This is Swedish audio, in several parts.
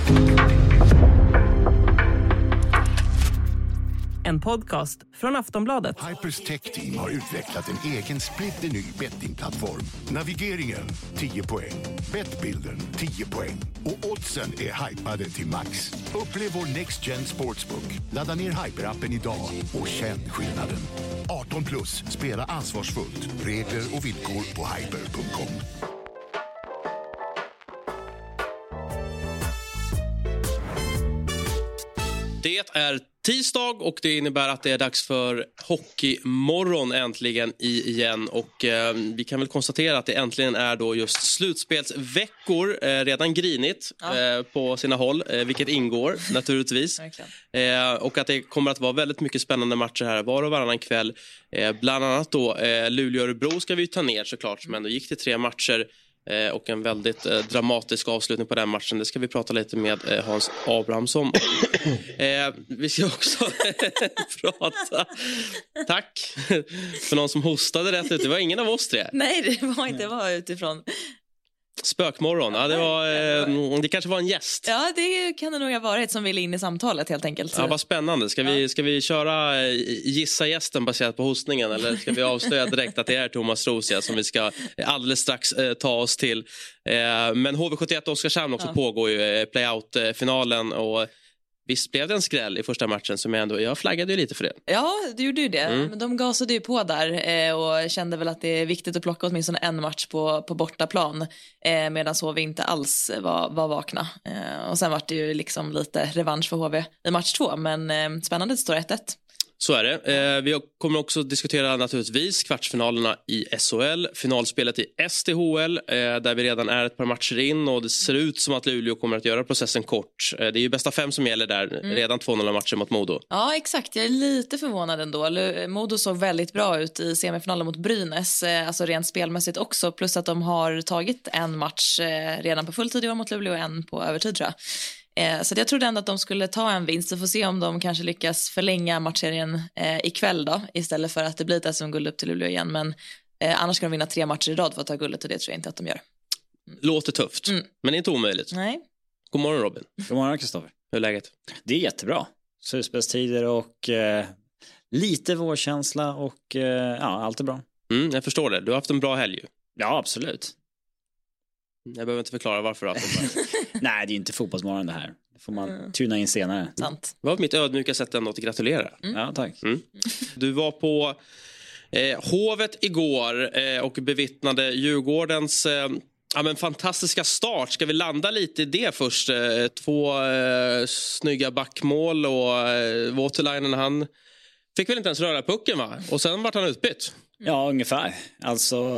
En podcast från Aftonbladet. Hypers Tech Team har utvecklat en egen splitterny bettingplattform. Navigeringen 10 poäng, bettbilden 10 poäng och oddsen är hypade till max. Upplev vår Next Gen Sportsbook. Ladda ner Hyper-appen idag och känn skillnaden. 18 plus, spela ansvarsfullt. Regler och villkor på hyper.com. Det är tisdag och det innebär att det är dags för hockeymorgon äntligen igen. Och vi kan väl konstatera att det äntligen är då just slutspelsveckor, redan grinigt på sina håll, vilket ingår naturligtvis. Och att det kommer att vara väldigt mycket spännande matcher här var och varannan kväll. Bland annat då Luleå-Örebro ska vi ta ner såklart, men då gick det 3 matcher. Och en väldigt dramatisk avslutning på den matchen. Det ska vi prata lite med Hans Abrahamsson. Vi ska också prata. Tack för någon som hostade rätt ut. Det var ingen av oss 3. Nej, det var inte. Det var utifrån Spökmorgon. Ja, det kanske var en gäst. Ja, det kan det nog ha varit som ville in i samtalet helt enkelt. Ja, vad spännande. Ska vi köra gissa gästen baserat på hostningen, eller ska vi avslöja direkt att det är Thomas Rosia som vi ska alldeles strax ta oss till. Men HV71 Oskarshamn också pågår ju playout-finalen, och visst blev det en skräll i första matchen som jag flaggade ju lite för det. Ja, du gjorde ju det. Men de gasade ju på där och kände väl att det är viktigt att plocka åtminstone en match på bortaplan, medan HV inte alls var vakna. Och sen var det ju liksom lite revansch för HV i match 2, men spännande, det står 1-1. Så är det. Vi kommer också diskutera naturligtvis kvartsfinalerna i SHL, finalspelet i SDHL, där vi redan är ett par matcher in, och det ser ut som att Luleå kommer att göra processen kort. Det är ju bästa 5 som gäller där, redan 2-0 matcher mot Modo. Ja, exakt. Jag är lite förvånad ändå. Modo såg väldigt bra ut i semifinalen mot Brynäs, alltså rent spelmässigt också, plus att de har tagit en match redan på fulltid mot Luleå och en på övertid, tror jag. Så jag trodde ändå att de skulle ta en vinst, och få se om de kanske lyckas förlänga matchserien ikväll då, istället för att det blir ett SM-guld upp till Luleå igen. Men annars ska de vinna 3 matcher i rad för att ta guldet, och det tror jag inte att de gör. Låter tufft, men inte omöjligt. Nej. God morgon Robin. God morgon Kristoffer. Hur är läget? Det är jättebra. Slutspelstider och lite vårkänsla och allt är bra. Jag förstår det. Du har haft en bra helg ju. Ja, absolut. Jag behöver inte förklara varför. Nej, det är inte fotbollsmorgon det här. Det får man tuna in senare. Sant. Det var mitt ödmjuka sätt ändå att gratulera. Ja, tack. Du var på Hovet igår och bevittnade Djurgårdens fantastiska start. Ska vi landa lite i det först? 2 snygga backmål, och Waterlinen, han fick väl inte ens röra pucken, va? Och sen vart han utbytt. Ja, ungefär. Alltså...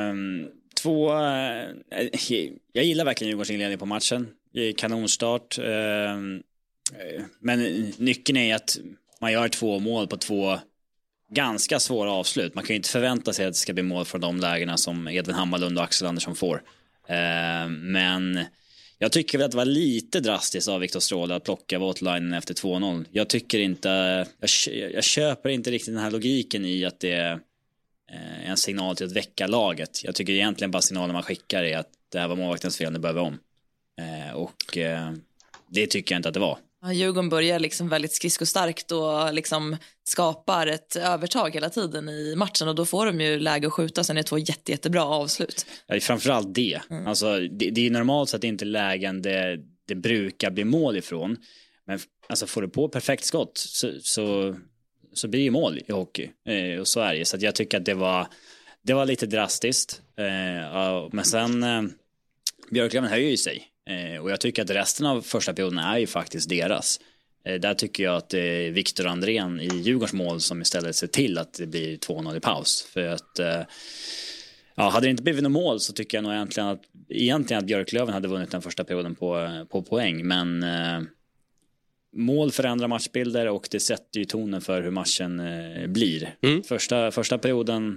jag gillar verkligen Djurgårdens inledning på matchen. Kanonstart. Men nyckeln är att man gör 2 mål på 2 ganska svåra avslut. Man kan ju inte förvänta sig att det ska bli mål från de lägena som Edvin Hammarlund och Axel Andersson får. Men jag tycker väl att det var lite drastiskt av Viktor Stråle att plocka Waterlinen efter 2-0. Jag tycker inte... Jag köper inte riktigt den här logiken i att det är en signal till att väcka laget. Jag tycker egentligen bara signalen man skickar är att det här var målvaktens fel, nu behöver om. Och det tycker jag inte att det var. Djurgården börjar liksom väldigt skridskostarkt och liksom skapar ett övertag hela tiden i matchen, och då får de ju läge att skjuta. Sen är det 2 jättebra avslut. Ja, framförallt det. Alltså, det är normalt så att det inte är lägen det brukar bli mål ifrån. Men alltså, får du på perfekt skott så blir det mål i hockey och så är det. Så att jag tycker att det var lite drastiskt. Men sen Björklöven höjer ju sig. Och jag tycker att resten av första perioden är ju faktiskt deras. Där tycker jag att det är Viktor Andrén i Djurgårdens mål som istället ser till att det blir 2-0 i paus. För att hade det inte blivit något mål så tycker jag nog egentligen att Björklöven hade vunnit den första perioden på poäng. Men mål förändrar matchbilder, och det sätter ju tonen för hur matchen blir. Första perioden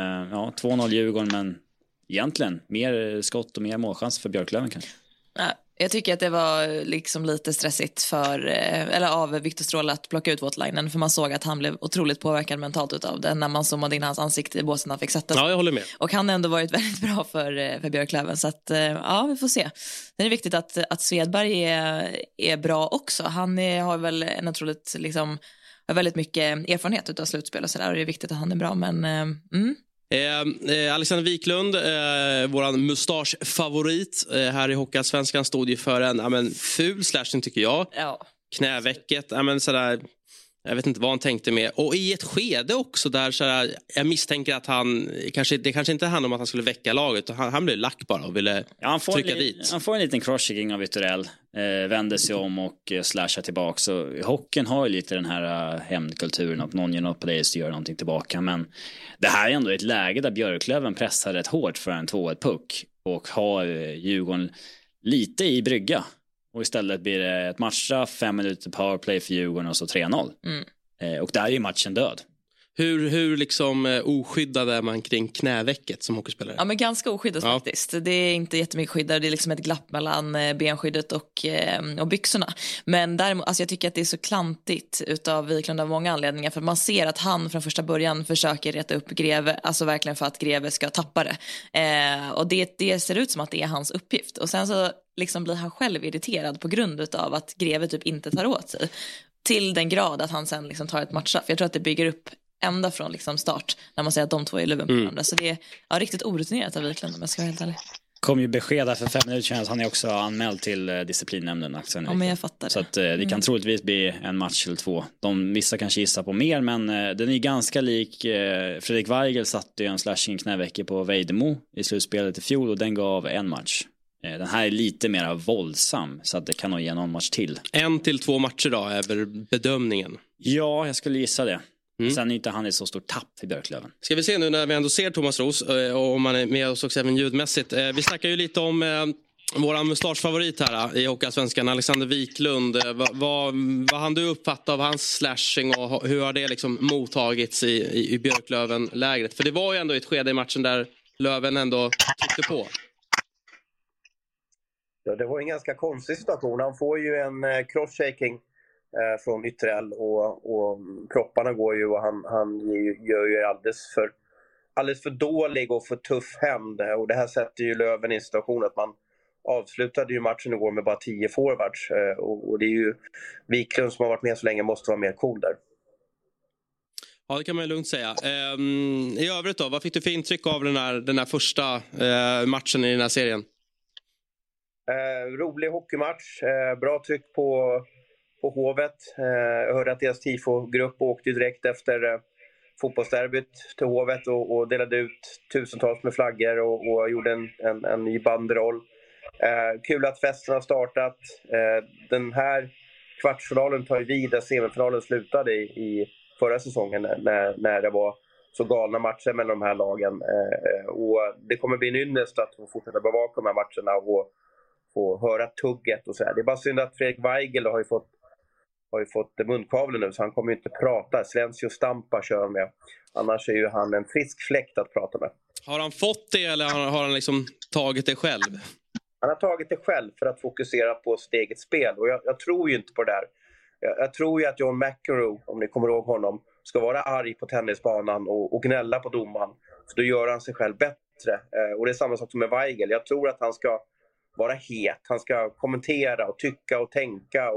2-0 Djurgården, men egentligen mer skott och mer målchans för Björklöven kanske. Jag tycker att det var liksom lite stressigt av Viktor Stråle att plocka ut Voutilainen, för man såg att han blev otroligt påverkad mentalt utav det när man zoomade in hans ansikte i båsen han fick sätta. Ja, jag håller med. Och han har ändå varit väldigt bra för Björklöven, så att vi får se. Det är viktigt att Svedberg är bra också. Han har väl en otroligt har väldigt mycket erfarenhet utav slutspel och sådär, och det är viktigt att han är bra, men Alexander Wiklund, våran mustaschfavorit här i Hockeyallsvenskan, stod ju för en ful slashing tycker jag. ja. Knävecket, sådär, jag vet inte vad han tänkte med. Och i ett skede också där sådär, jag misstänker att det kanske inte handlar om att han skulle väcka laget. Han blev lack bara och ville trycka dit. Han får en liten crosschecking av Vitorell, vänder sig om och slashar tillbaka. Så hockeyn har ju lite den här hämndkulturen, att någon gör något på dig så gör någonting tillbaka. Men det här är ändå ett läge där Björklöven pressar rätt hårt för en 2-1-puck och har Djurgården lite i brygga. Och istället blir det ett matchstraff, 5 minuter powerplay för Djurgården och så 3-0. Och där är ju matchen död. Hur oskyddad är man kring knävecket som hockeyspelare? Ja, men ganska oskyddat faktiskt. Det är inte jättemycket skyddar. Det är liksom ett glapp mellan benskyddet och byxorna. Men däremot, jag tycker att det är så klantigt utav Wiklund av många anledningar. För man ser att han från första början försöker reta upp Greve. Alltså verkligen för att Greve ska tappa det. Och det ser ut som att det är hans uppgift. Och sen så blir han själv irriterad på grund utav att Greve typ inte tar åt sig. Till den grad att han sen tar ett matchstraff. Jag tror att det bygger upp ända från start när man säger att de två är i luven på varandra. Så det är riktigt orutinerat av Wiklund, om jag ska vara helt ärlig. Kom ju besked för 5 minuter sedan. Han är också anmäld till disciplinnämnden. Ja, men jag fattar det. Så att det kan troligtvis bli en match eller 2. Vissa kanske gissar på mer, men den är ganska lik. Fredrik Weigel satte ju en slashing knävecke på Vejdemo i slutspelet i fjol, och den gav en match. Den här är lite mer våldsam, så att det kan nog ge någon match till. 1 till 2 matcher då är bedömningen. Ja, jag skulle gissa det. Sen är inte han ett så stort tapp för Björklöven. Ska vi se nu när vi ändå ser Thomas Ros, och om man är med oss också även ljudmässigt. Vi snackar ju lite om våran mustaschfavorit här i Hockeyallsvenskan, Alexander Wiklund. Vad hann du uppfatta av hans slashing, och hur har det mottagits i Björklöven-lägret? För det var ju ändå ett skede i matchen där Löven ändå tryckte på. Ja, det var en ganska konstig situation. Han får ju en cross-shaking från Ytterell, och kropparna går ju, och han gör ju alldeles för dålig och för tuff hämnd. Och det här sätter ju Löven i en situation att man avslutade ju matchen igår med bara 10 forwards. Och det är ju Wiklund som har varit med så länge, måste vara mer cool där. Ja, det kan man ju lugnt säga. I övrigt då, vad fick du för intryck av den här första matchen i den här serien? Rolig hockeymatch, bra tryck på Hovet. Jag hörde att deras tifogrupp åkte direkt efter fotbollsderbyt till Hovet och delade ut tusentals med flaggor och gjorde en ny banderoll. Kul att festen har startat. Den här kvartsfinalen tar ju vid där semifinalen slutade i förra säsongen, när det var så galna matcher mellan de här lagen. Och det kommer bli en ynnest att få fortsätta bevaka de här matcherna och få höra tugget och så här. Det är bara synd att Fredrik Weigel har ju fått munkavle nu, så han kommer ju inte prata. Svensio Stampa kör med. Annars är ju han en frisk fläkt att prata med. Har han fått det, eller har han tagit det själv? Han har tagit det själv för att fokusera på sitt eget spel. Och jag tror ju inte på det där. Jag tror ju att John McEnroe, om ni kommer ihåg honom, ska vara arg på tennisbanan och gnälla på domaren. För då gör han sig själv bättre. Och det är samma sak som med Weigel. Jag tror att han ska vara het. Han ska kommentera och tycka och tänka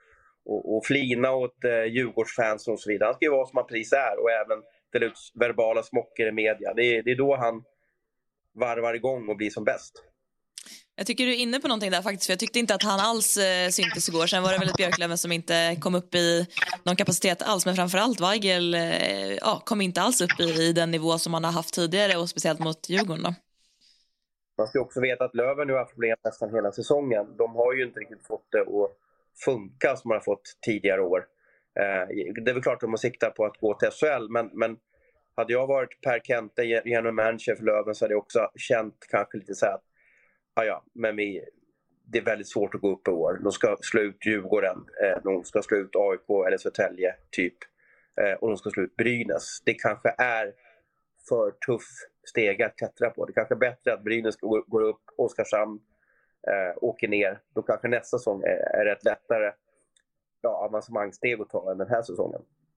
och flina åt Djurgårdsfans och så vidare. Han ska ju vara som han precis är, och även dela ut verbala smocker i media. Det är då han varvar igång och blir som bäst. Jag tycker du är inne på någonting där faktiskt, för jag tyckte inte att han alls syntes igår. Sen var det väl ett Björklöven som inte kom upp i någon kapacitet alls, men framförallt Weigel kom inte alls upp i den nivå som han har haft tidigare, och speciellt mot Djurgården då. Man ska också veta att Löven nu har problem nästan hela säsongen. De har ju inte riktigt fått det att funka som man har fått tidigare år. Det är väl klart att de har siktat på att gå till SHL, men hade jag varit Per Kente genom manager för Löven, så hade jag också känt kanske lite så här att men det är väldigt svårt att gå upp i år. De ska slå ut Djurgården, de ska slå ut AIK eller Södertälje typ, och de ska slå ut Brynäs. Det kanske är för tuff steg att klättra på. Det kanske är bättre att Brynäs går upp, Oskarshamn åker ner, då kanske nästa säsong är rätt lättare avancemangssteg att ta än den här säsongen.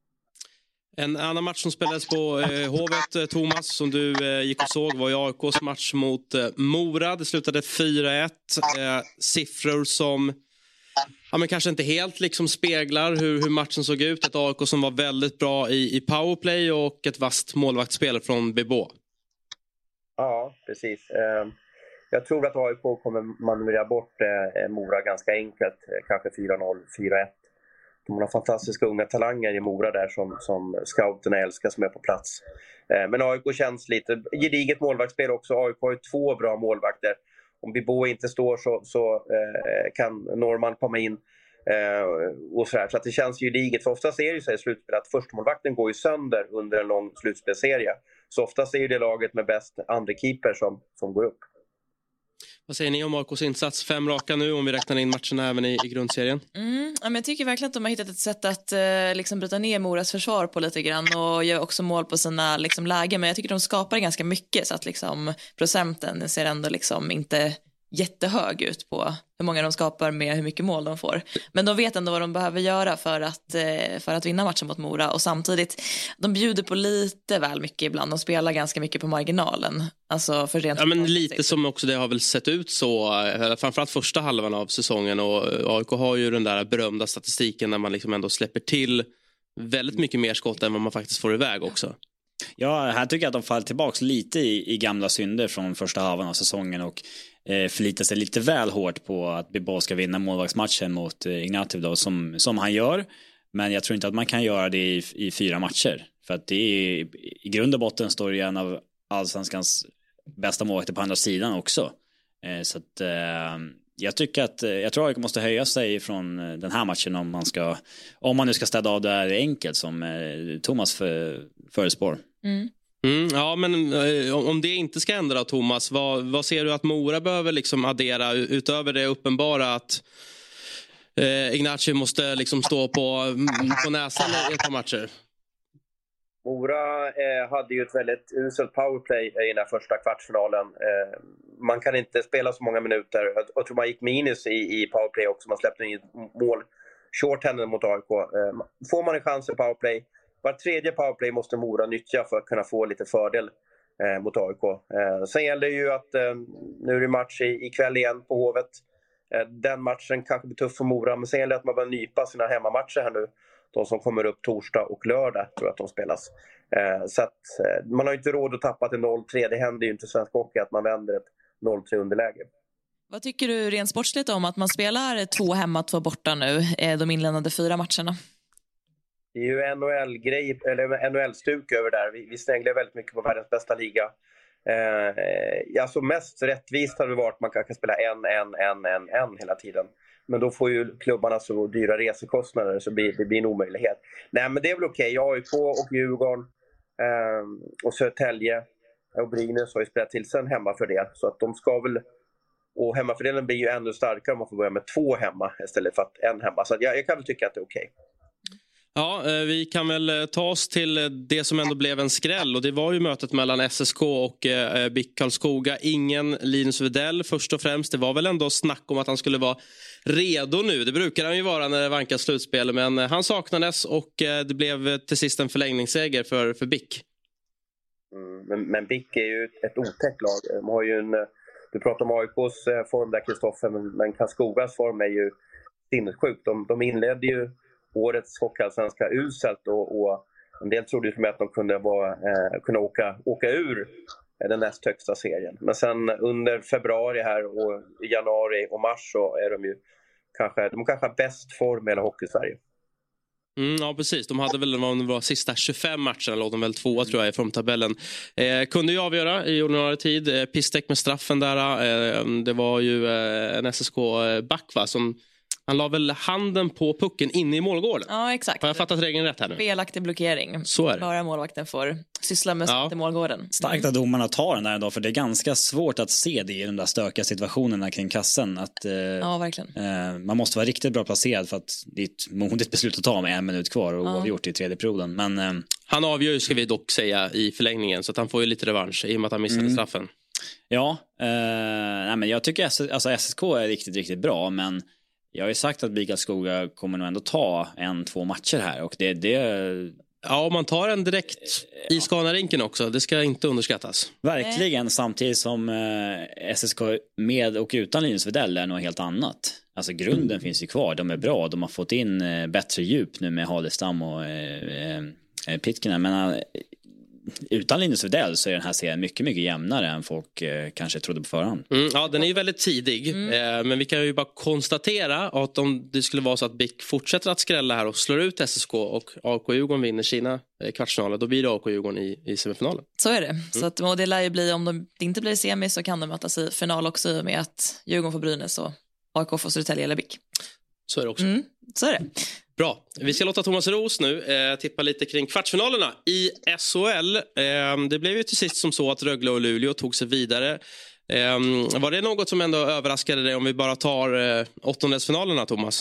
En annan match som spelades på Hovet, Thomas, som du gick och såg, var ju AIKs match mot Mora. Det slutade 4-1. Siffror som men kanske inte helt liksom speglar hur matchen såg ut. Ett AIK som var väldigt bra i powerplay och ett vasst målvaktsspel från Bebo. Ja, precis. Jag tror att AIK kommer manövrera bort Mora ganska enkelt. Kanske 4-0, 4-1. De har fantastiska unga talanger i Mora där som scouterna älskar, som är på plats. Men AIK känns lite gediget målvaktsspel också. AIK har ju 2 bra målvakter. Om Bibo inte står så kan Norman komma in och så här. Så att det känns ju gediget. För oftast är det ju så i slutspel att förstemålvakten går ju sönder under en lång slutspelserie. Så oftast är ju det laget med bäst andrekeeper som går upp. Vad säger ni om AIKs insats? 5 raka nu om vi räknar in matcherna även i grundserien. Men jag tycker verkligen att de har hittat ett sätt att liksom bryta ner Moras försvar på lite grann och gör också mål på sina liksom, lägen. Men jag tycker de skapar ganska mycket så att liksom, procenten ser ändå liksom inte jättehög ut på hur många de skapar med hur mycket mål de får. Men de vet ändå vad de behöver göra för att vinna matchen mot Mora. Och samtidigt, de bjuder på lite väl mycket ibland. De spelar ganska mycket på marginalen. Alltså för rent men lite som också det har väl sett ut så. Framförallt första halvan av säsongen. Och AIK har ju den där berömda statistiken när man liksom ändå släpper till väldigt mycket mer skott än vad man faktiskt får iväg också. Ja, här tycker jag att de faller tillbaka lite i gamla synder från första halvan av säsongen och förlitar sig lite väl hårt på att Bibo ska vinna målvaktsmatchen mot Ignatiev då, som han gör. Men jag tror inte att man kan göra det i 4 matcher. För att det är, i grund och botten står det en av allsvenskans bästa målvakter på andra sidan också. Så att jag tror att AIK måste höja sig från den här matchen om man nu ska städa av det här enkelt som Thomas förespår. Ja, men om det inte ska ändra, Thomas, vad ser du att Mora behöver liksom addera utöver det uppenbara att Ignatiev måste liksom stå på näsan i ett par matcher? Mora hade ju ett väldigt uselt powerplay i den här första kvartsfinalen. Man kan inte spela så många minuter. Jag tror man gick minus i powerplay också. Man släppte in mål shorthanded mot AIK. Får man en chans i powerplay, var tredje powerplay måste Mora nyttja för att kunna få lite fördel mot AIK. Sen gäller det ju att nu är det match ikväll igen på Hovet. Den matchen kanske blir tuff för Mora, men sen gäller det att man börjar nypa sina hemmamatcher här nu. De som kommer upp torsdag och lördag tror jag att de spelas. Så att man har ju inte råd att tappa till 0-3. Det händer ju inte i svensk hockey att man vänder ett 0-3 underläge. Vad tycker du rent sportsligt om att man spelar 2 hemma, 2 borta nu, de inledande 4 matcherna? Det är ju NHL-grej, eller NHL-stuk över där. Vi snäglar väldigt mycket på världens bästa liga. Alltså mest rättvist hade det varit att man kan spela en hela tiden. Men då får ju klubbarna så dyra resekostnader så det blir en omöjlighet. Nej, men det är väl okej. AIK och Djurgården och Södertälje och Brynäs har ju spelat till sen hemma för det. Så att de ska väl... Och hemmafördelen blir ju ännu starkare om man får börja med 2 hemma istället för att 1 hemma. Så att jag kan väl tycka att det är okej. Ja, vi kan väl ta oss till det som ändå blev en skräll. Och det var ju mötet mellan SSK och BIK Karlskoga. Ingen Linus Widell först och främst. Det var väl ändå snack om att han skulle vara redo nu. Det brukar han ju vara när det vankas slutspel. Men han saknades och det blev till sist en förlängningsseger för BIK. Men BIK är ju ett otäckt lag. De har ju du pratar om AIKs form där, Kristoffer. Men Karlskogas form är ju sinnessjukt. De inledde ju årets hockeyallsvenska uselt och en del trodde ju för mig att de kunde åka ur den näst högsta serien. Men sen under februari här och januari och mars så är de kanske har bäst form i hela hockey-Sverige. Ja, precis. De hade väl de sista 25 matcherna, låg de väl 2 tror jag i formtabellen. Kunde ju avgöra i ordinarie tid. Pistek med straffen där. Det var ju en SSK-back som... Han la väl handen på pucken inne i målgården. Ja, exakt. Har jag fattat regeln rätt här nu? Felaktig blockering. Så är det. Bara målvakten får syssla med sånt i målgården. Starkt att domarna tar den där idag, för det är ganska svårt att se det i de där stökiga situationerna kring kassen. Ja, verkligen. Man måste vara riktigt bra placerad för att det är ett modigt beslut att ta med 1 minut kvar och avgjort i tredje perioden. Men, han avgör ju, ska vi dock säga, i förlängningen, så att han får ju lite revansch i och med att han missade straffen. Ja, nej, men jag tycker SSK är riktigt, riktigt bra, men jag har ju sagt att BIK Karlskoga kommer nog ändå ta 1-2 matcher här, och det... Ja, om man tar en direkt i Scanarinken också, det ska inte underskattas. Verkligen, samtidigt som SSK med och utan Linus Widell är något helt annat. Alltså grunden finns ju kvar, de är bra, de har fått in bättre djup nu med Halestam och Pitkinä, men utan Linus Widell så är den här serien mycket, mycket jämnare än folk kanske trodde på förhand. Ja, den är ju väldigt tidig. Men vi kan ju bara konstatera att om det skulle vara så att BIK fortsätter att skrälla här och slår ut SSK och AIK-Djurgården vinner sina kvartsfinaler, då blir det AIK-Djurgården i semifinalen. Så är det. Så att, och det lär ju bli, om det inte blir semi så kan de mötas i final också, i och med att Djurgården får Brynäs och AIK får Södertälje eller BIK. Så är det också. Så är det. Bra, vi ska låta Thomas Roos nu tippa lite kring kvartsfinalerna i SHL. Det blev ju till sist som så att Rögle och Luleå tog sig vidare. Var det något som ändå överraskade dig om vi bara tar åttondelsfinalerna, Thomas?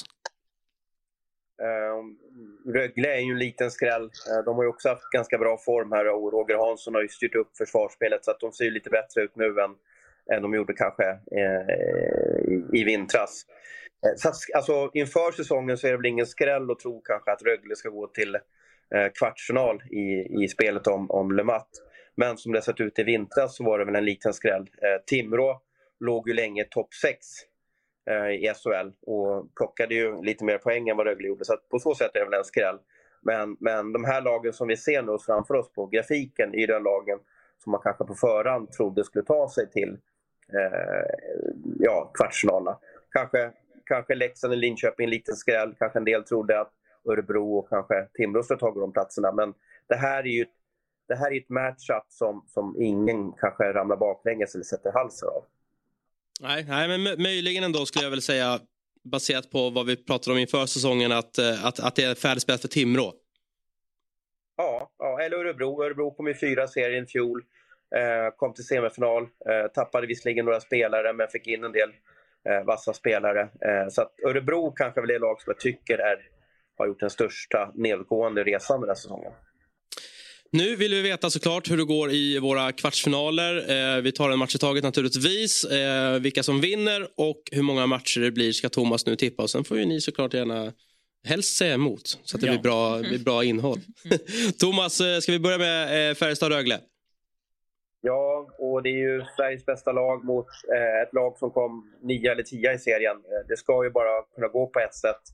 Rögle är ju en liten skräll. De har ju också haft ganska bra form här, och Roger Hansson har ju styrt upp försvarsspelet så att de ser ju lite bättre ut nu än de gjorde kanske i vintras. Så att, alltså, inför säsongen så är det väl ingen skräll att tro kanske att Rögle ska gå till kvartsfinal i spelet om Le Mat. Men som det sett ut i vintras så var det väl en liten skräll. Timrå låg ju länge topp 6 i SHL och plockade ju lite mer poäng än vad Rögle gjorde. Så att på så sätt är det väl en skräll. Men de här lagen som vi ser nu framför oss på grafiken är den lagen som man kanske på förhand trodde skulle ta sig till kvartsfinalerna. Kanske Leksand och Linköping en liten skräll. Kanske en del trodde att Örebro och kanske Timrå skulle ta de platserna. Men det här är ju ett matchup som ingen kanske ramlar baklänges eller sätter halsen av. Nej, men möjligen ändå skulle jag väl säga, baserat på vad vi pratade om inför säsongen, att det är färdigspelat för Timrå. Ja, eller Örebro. Örebro kom i 4 serien i fjol. Kom till semifinal. Tappade visserligen några spelare, men fick in en del vassa spelare. Så att Örebro kanske väl är lag som jag tycker har gjort den största nedgående resan den här säsongen. Nu vill vi veta såklart hur det går i våra kvartsfinaler. Vi tar en match i taget naturligtvis. Vilka som vinner och hur många matcher det blir ska Thomas nu tippa. Och sen får ju ni såklart gärna helst säga emot så att det blir bra innehåll. Thomas, ska vi börja med Färjestad-Rögle? Ja, och det är ju Sveriges bästa lag mot ett lag som kom 9 eller 10 i serien. Det ska ju bara kunna gå på ett sätt.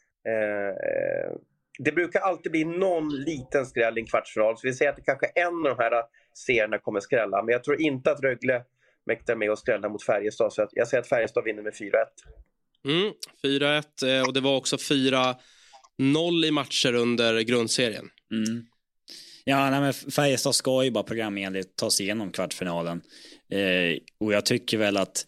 Det brukar alltid bli någon liten skräll i en kvartsfinal. Så vi säger att det kanske en av de här serierna kommer skrälla. Men jag tror inte att Rögle mäktar med att skrälla mot Färjestad. Så jag säger att Färjestad vinner med 4-1. 4-1 och det var också 4-0 i matcher under grundserien. Ja, men Färjestad ska ju bara programenligt ta sig igenom kvartsfinalen. Och jag tycker väl att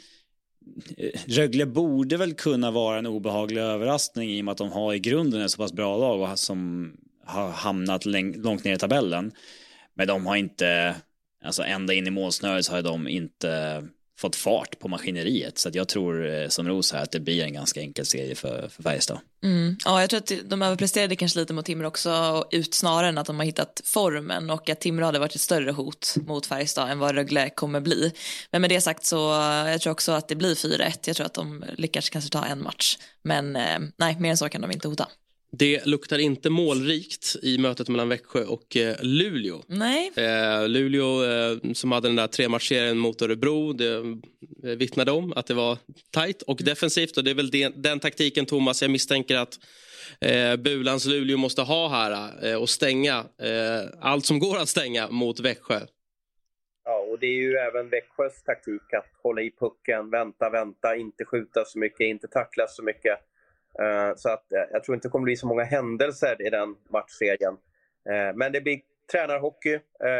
Rögle borde väl kunna vara en obehaglig överraskning i och med att de har i grunden ett så pass bra lag och som har hamnat långt ner i tabellen. Men de har inte, alltså ända in i målsnöret så har de inte fått fart på maskineriet. Så att jag tror som Ros här att det blir en ganska enkel serie för Färjestad. Ja, jag tror att de överpresterade kanske lite mot Timrå också ut snarare än att de har hittat formen och att Timrå hade varit ett större hot mot Färjestad än vad Rögle kommer bli. Men med det sagt så jag tror också att det blir 4-1. Jag tror att de lyckas kanske ta en match. Men nej, mer än så kan de inte hota. Det luktar inte målrikt i mötet mellan Växjö och Luleå. Nej. Luleå som hade den där 3-matchserien mot Örebro, det vittnade om att det var tajt och defensivt. Och det är väl den taktiken, Thomas, jag misstänker att Bulans Luleå måste ha här och stänga allt som går att stänga mot Växjö. Ja, och det är ju även Växjös taktik att hålla i pucken, vänta, inte skjuta så mycket, inte tackla så mycket. Så att jag tror inte det kommer bli så många händelser i den matchserien. Men det blir tränarhockey.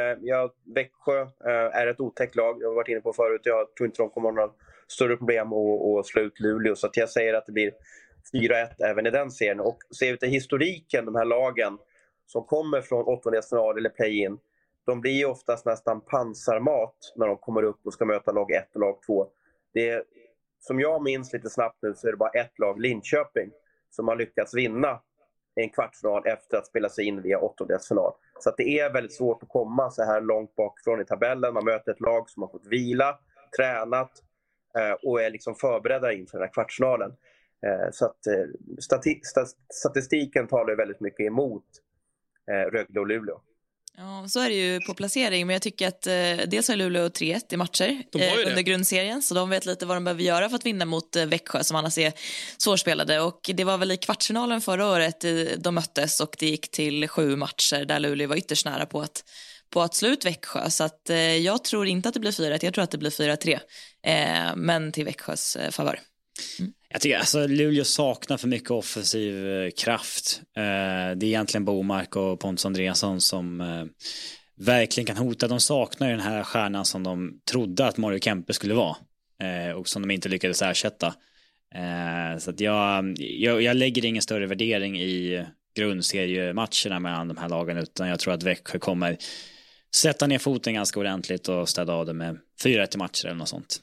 Växjö är ett otäckt lag. Jag har varit inne på förut. Jag tror inte de kommer ha några större problem att slå ut Luleå. Så att jag säger att det blir 4-1 även i den serien. Och ser vi till historiken, de här lagen som kommer från åttondelsfinal eller play-in, de blir ju oftast nästan pansarmat när de kommer upp och ska möta lag 1 och lag 2. Det som jag minns lite snabbt nu så är det bara ett lag, Linköping, som har lyckats vinna en kvartsfinal efter att spela sig in via åttondelsfinal. Så att det är väldigt svårt att komma så här långt bakifrån i tabellen. Man möter ett lag som har fått vila, tränat och är liksom förberedda inför den här kvartsfinalen. Så att statistiken talar väldigt mycket emot Rögle och Luleå. Ja, så är det ju på placering, men jag tycker att dels har Luleå 3-1 i matcher under grundserien, så de vet lite vad de behöver göra för att vinna mot Växjö som annars är svårspelade, och det var väl i kvartsfinalen förra året de möttes och det gick till 7 matcher där Luleå var ytterst nära på att slå ut Växjö, så att jag tror inte att det blir 4-1, jag tror att det blir 4-3, men till Växjös favör. Jag tycker alltså Luleå saknar för mycket offensiv kraft. Det är egentligen Bomark och Pontus Andreasson som verkligen kan hota. De saknar den här stjärnan som de trodde att Mario Kempe skulle vara och som de inte lyckades ersätta. Så att jag lägger ingen större värdering i grundseriematcherna mellan de här lagen, utan jag tror att Växjö kommer sätta ner foten ganska ordentligt och städa av det med 4-1 matcher eller något sånt.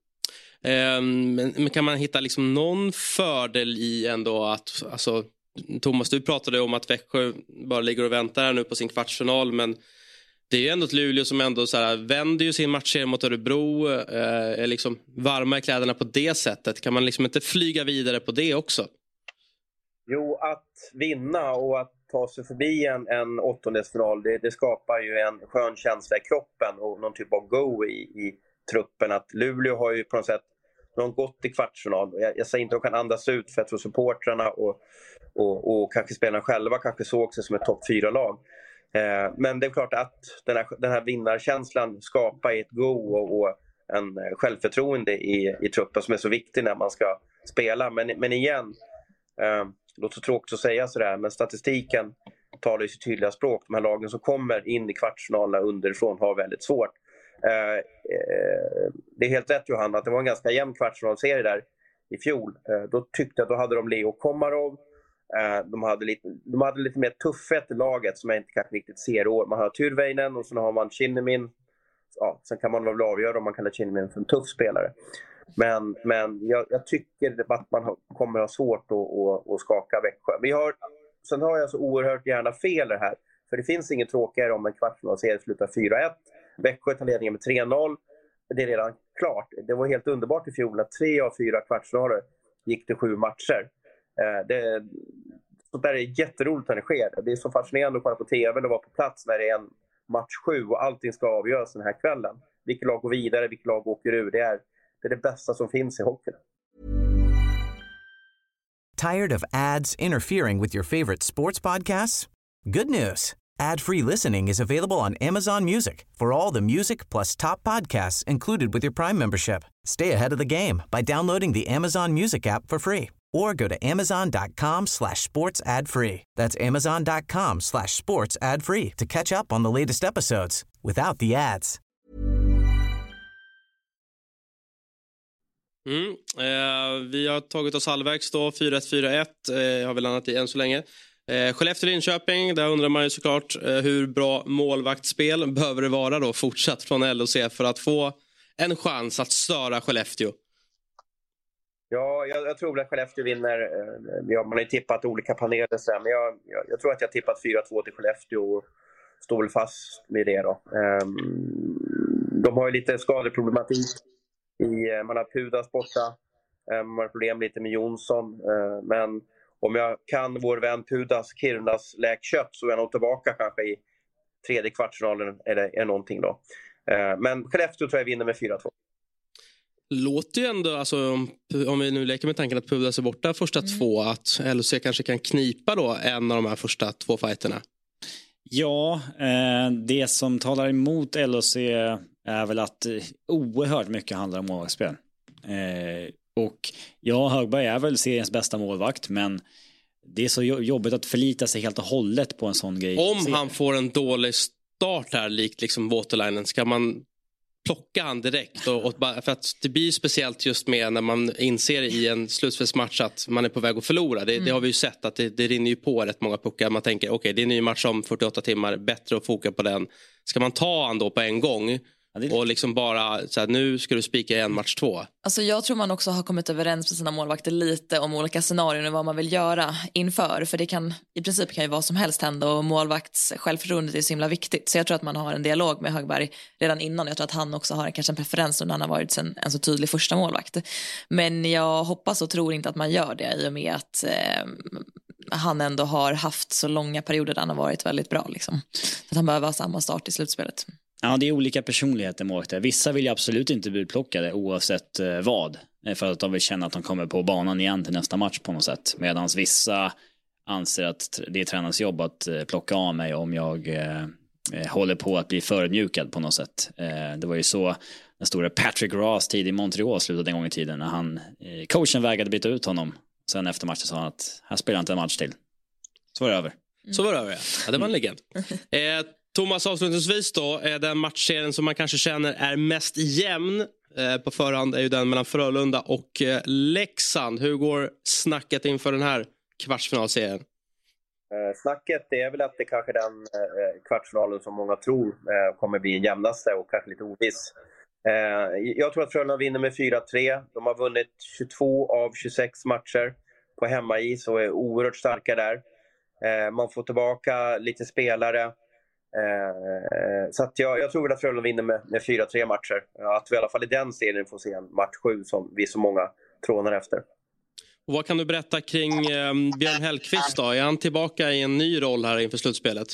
Men kan man hitta liksom någon fördel i ändå att, alltså, Thomas, du pratade om att Växjö bara ligger och väntar här nu på sin kvartsfinal, men det är ju ändå ett Luleå som ändå så här, vänder ju sin matchserie mot Örebro, är liksom varma i kläderna på det sättet. Kan man liksom inte flyga vidare på det också? Jo, att vinna och att ta sig förbi en åttondelsfinal, det skapar ju en skön känsla i kroppen och någon typ av go i truppen. Att Luleå har ju på något sätt, de har gått i kvartsfinal. Jag säger inte att de kan andas ut, för att få supportrarna och kanske spelarna själva kanske såg sig som ett topp 4-lag. Men det är klart att den här vinnarkänslan skapar ett go och en självförtroende i truppen som är så viktig när man ska spela. Men igen, låter så tråkigt att säga sådär, men statistiken talar ju sitt tydliga språk. De här lagen som kommer in i kvartsfinalerna underifrån har väldigt svårt. Det är helt rätt, Johanna, att det var en ganska jämn kvartsfinalserie där i fjol. Då tyckte jag att då hade de Leo Komarov, de hade lite mer tuffhet i laget som jag inte kanske riktigt ser i år. Man har Tyrväinen och sen har man Kinnimin. Ja, sen kan man väl avgöra om man kallar Kinnimin för en tuff spelare. Men jag tycker att man kommer ha svårt att skaka Växjö. Sen har jag så oerhört gärna fel det här. För det finns inget tråkigare om en kvartsfinalserie slutar 4-1. Växjö tar ledningen med 3-0. Det är redan klart. Det var helt underbart i fjol att 3 av 4 kvartsfinaler gick till 7 matcher. Sånt där är jätteroligt när det sker. Det är så fascinerande att kolla på tv eller vara på plats när det är en match 7 och allting ska avgöras den här kvällen. Vilket lag går vidare, vilket lag åker ur. Det är det bästa som finns i hockeyn. Tired of ads interfering with your favorite sports podcasts? Good news. Ad-free listening is available on Amazon Music for all the music plus top podcasts included with your Prime membership. Stay ahead of the game by downloading the Amazon Music app for free or go to amazon.com/sports ad free. That's amazon.com/sports ad free to catch up on the latest episodes without the ads. Vi har tagit oss halvvägs då, 4-1, har vi landat i än så länge. Skellefteå-Linköping, där undrar man ju såklart hur bra målvaktsspel behöver det vara då fortsatt från LHC för att få en chans att störa Skellefteå. Ja, jag tror att Skellefteå vinner. Man har ju tippat olika paneler så här, men jag tror att jag har tippat 4-2 till Skellefteå och står väl fast med det då. De har ju lite skadeproblematik. Man har Pudas borta. Man har problem lite med Jonsson. Men om jag kan vår vän Pudas Kirunas läkkött så är jag nog tillbaka kanske i tredje kvartsfinalen eller någonting då. Men Skellefteå tror jag vinner med 4-2. Låter ju ändå, alltså, om vi nu leker med tanken att Pudas är borta första 2, att LHC kanske kan knipa då en av de här första 2 fighterna. Ja, det som talar emot LHC är väl att oerhört mycket handlar om målvaktsspel. Och ja, Högberg är väl seriens bästa målvakt, men det är så jobbigt att förlita sig helt och hållet på en sån grej. Om han får en dålig start här, likt liksom Waterlinen, ska man plocka han direkt? För att det blir speciellt just med när man inser i en slutspelsmatch att man är på väg att förlora. Det har vi ju sett att det rinner ju på rätt många puckar. Man tänker okej, det är en ny match om 48 timmar, bättre att foka på den. Ska man ta han då på en gång, och liksom bara så här, nu ska du spika igen match 2. Alltså jag tror man också har kommit överens med sina målvakter lite om olika scenarier och vad man vill göra inför. För det kan i princip kan ju vad som helst hända och målvakts självförtroendet är så himla viktigt. Så jag tror att man har en dialog med Högberg redan innan. Jag tror att han också har kanske en preferens när han har varit en så tydlig första målvakt. Men jag hoppas och tror inte att man gör det i och med att han ändå har haft så långa perioder där han har varit väldigt bra. Liksom. Att han behöver ha samma start i slutspelet. Ja, det är olika personligheter målvakter. Vissa vill ju absolut inte bli plockade oavsett vad. För att de vill känna att de kommer på banan igen till nästa match på något sätt. Medan vissa anser att det är tränarens jobb att plocka av mig om jag håller på att bli förödmjukad på något sätt. Det var ju så den stora Patrick Ross tid i Montreal slutade en gång i tiden när han coachen vägrade byta ut honom. Sen efter matchen sa han att här spelar inte en match till. Så var det över. Så var det över, ja. Det var en legend. Thomas, avslutningsvis då, den matchserien som man kanske känner är mest jämn på förhand är ju den mellan Frölunda och Leksand. Hur går snacket inför den här kvartsfinalserien? Snacket är väl att det kanske är den kvartsfinalen som många tror kommer bli den jämnaste och kanske lite oviss. Jag tror att Frölunda vinner med 4-3. De har vunnit 22 av 26 matcher på hemmais och är oerhört starka där. Man får tillbaka lite spelare. Så att jag tror väl att Frölunda vinner med 4-3 matcher. Att vi i alla fall i den serien får se en match 7 som vi så många trånar efter. Och vad kan du berätta kring Björn Hellkvist då? Är han tillbaka i en ny roll här inför slutspelet?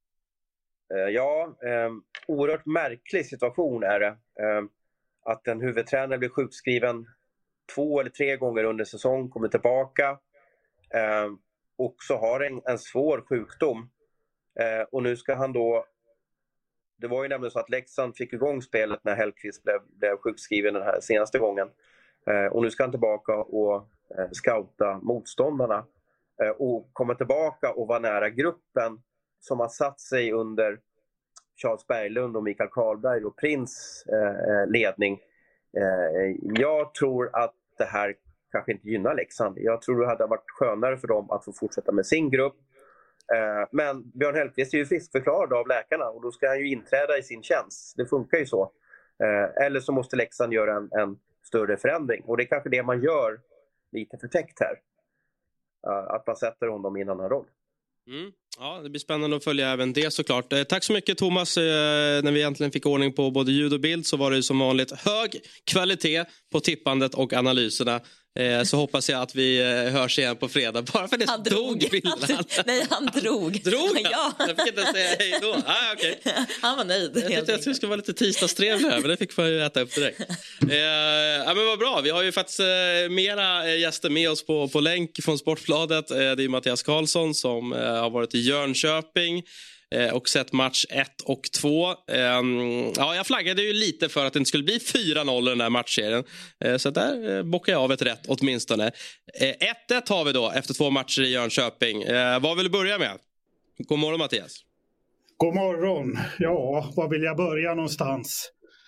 Oerhört märklig situation är det. Att en huvudtränare blir sjukskriven 2 eller 3 gånger under säsong, kommer tillbaka. Och så har en svår sjukdom. Och nu ska han då... Det var ju nämligen så att Leksand fick igång spelet när Hellkvist blev sjukskriven den här senaste gången. Och nu ska han tillbaka och scouta motståndarna. Och komma tillbaka och vara nära gruppen som har satt sig under Charles Berglund och Mikael Karlberg och Prins ledning. Jag tror att det här kanske inte gynnar Leksand. Jag tror det hade varit skönare för dem att få fortsätta med sin grupp. Men Björn Hellkvist är ju friskförklarad av läkarna och då ska han ju inträda i sin tjänst. Det funkar ju så. Eller så måste Leksand göra en större förändring. Och det är kanske det man gör lite förtäckt här. Att man sätter honom i en annan roll. Ja, det blir spännande att följa även det såklart. Tack så mycket Thomas. När vi egentligen fick ordning på både ljud och bild så var det som vanligt hög kvalitet på tippandet och analyserna. Så hoppas jag att vi hörs igen på fredag. Bara för det han drog bilden. Nej, han drog. Drog han? Ja. Jag fick inte säga hej då. Okay. Han var nöjd. Jag tyckte att det skulle vara lite tisdagstrevlig här, men det fick man ju äta upp direkt. Men vad bra. Vi har ju faktiskt mera gäster med oss på länk från Sportbladet. Det är Mattias Karlsson som har varit i Jönköping och sett match 1 och 2. Jag flaggade ju lite för att det inte skulle bli 4-0 den där matchserien. Så där bockar jag av ett rätt åtminstone. 1-1 har vi då efter 2 matcher i Jönköping. Vad vill du börja med? God morgon Mattias. God morgon. Ja, var vill jag börja någonstans?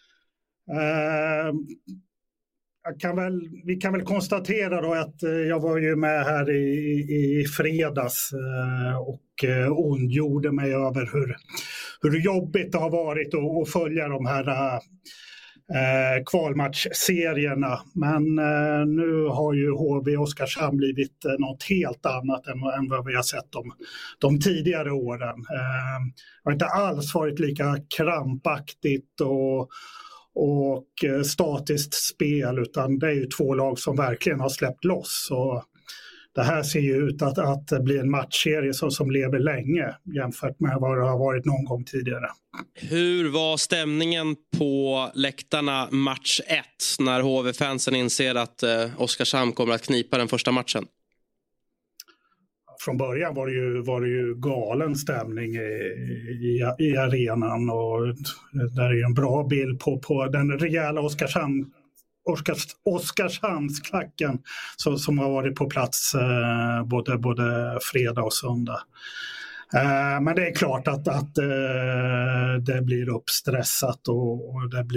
Vi kan väl konstatera då att jag var ju med här i fredags och ondgjorde mig över hur jobbigt det har varit att följa de här kvalmatchserierna. Men nu har ju HV Oskarshamn blivit något helt annat än vad vi har sett de tidigare åren. Det har inte alls varit lika krampaktigt och statiskt spel, utan det är ju 2 lag som verkligen har släppt loss. Och det här ser ju ut att bli en matchserie som lever länge jämfört med vad det har varit någon gång tidigare. Hur var stämningen på läktarna match 1 när HV-fansen inser att Oskarshamn kommer att knipa den första matchen? Från början var det ju galen stämning i arenan, och där är ju en bra bild på den rejäla Oskarshamnsklacken som har varit på plats både fredag och söndag. Men det är klart att det blir uppstressat och det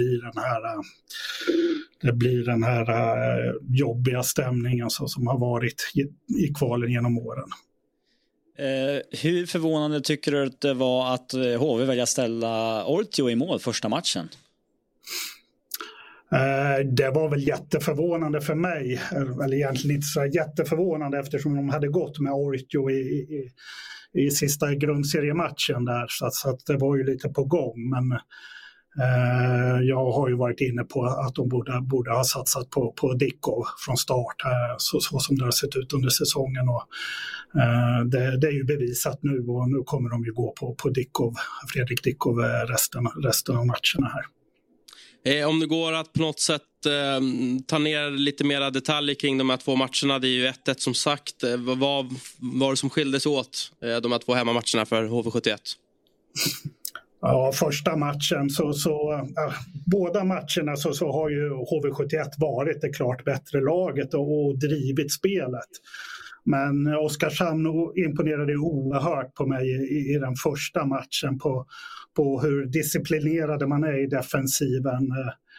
blir den här jobbiga stämningen som har varit i kvalen genom åren. Hur förvånande tycker du att det var att HV välja ställa Ortio i mål första matchen? Det var väl jätteförvånande för mig, eller egentligen inte så jätteförvånande eftersom de hade gått med Ortio i sista grundseriematchen där, så att det var ju lite på gång, men jag har ju varit inne på att de borde ha satsat på Dickov från start, så som det har sett ut under säsongen, och det är ju bevisat nu, och nu kommer de ju gå på Dickov, Fredrik Dickov resten av matcherna här. Om det går att på något sätt ta ner lite mera detaljer kring de här 2 matcherna. Det är ju 1-1 som sagt. Vad var det som skildes åt de här 2 hemmamatcherna för HV71? Ja, första matchen båda matcherna så har ju HV71 varit det klart bättre laget och drivit spelet. Men Oskarshamn imponerade oerhört på mig i den första matchen på hur disciplinerade man är i defensiven.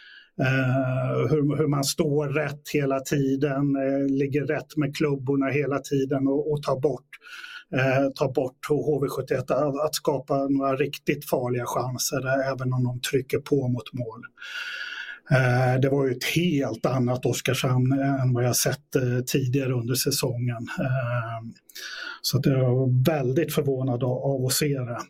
Hur man står rätt hela tiden, ligger rätt med klubborna hela tiden och tar bort HV71 att skapa några riktigt farliga chanser även om de trycker på mot mål. Det var ju ett helt annat Oskarshamn än vad jag sett tidigare under säsongen. Så det var väldigt förvånad av att se det.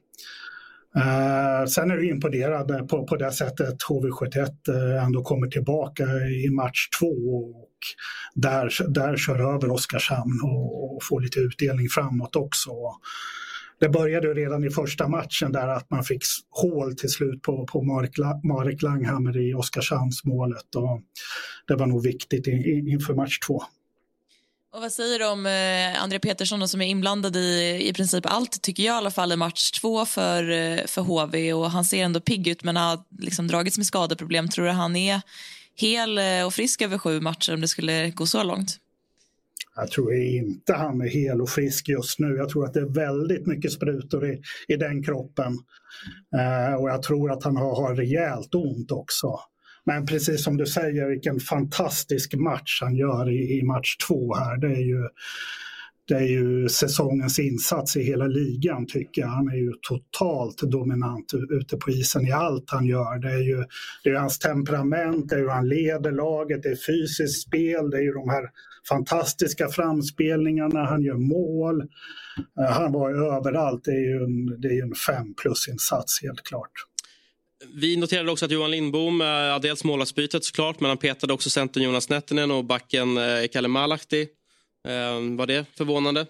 Sen är jag imponerad på det sättet HV71 ändå kommer tillbaka i match 2 och där kör över Oskarshamn och får lite utdelning framåt också. Det började redan i första matchen där att man fick hål till slut på Marek Langhammer i Oskarshamns målet, och det var nog viktigt inför match 2. Och vad säger du om André Petersson som är inblandad i princip allt, tycker jag i alla fall, i match 2 för HV, och han ser ändå pigg ut men har liksom dragits med skadeproblem. Tror du han är hel och frisk över 7 matcher om det skulle gå så långt? Jag tror inte han är hel och frisk just nu. Jag tror att det är väldigt mycket sprutor i den kroppen. Och jag tror att han har rejält ont också. Men precis som du säger, vilken fantastisk match han gör i match 2 här. Det är ju säsongens insats i hela ligan, tycker jag. Han är ju totalt dominant ute på isen i allt han gör. Det är hans temperament, det är hur han leder laget, det är fysiskt spel, det är ju de här fantastiska framspelningarna, han gör mål. Han var överallt, det är ju en 5+-insats helt klart. Vi noterade också att Johan Lindbom hade dels målvaktsbytet såklart, men han petade också centern Jonas Nettinen och backen Kalle Malahti. Var det förvånande?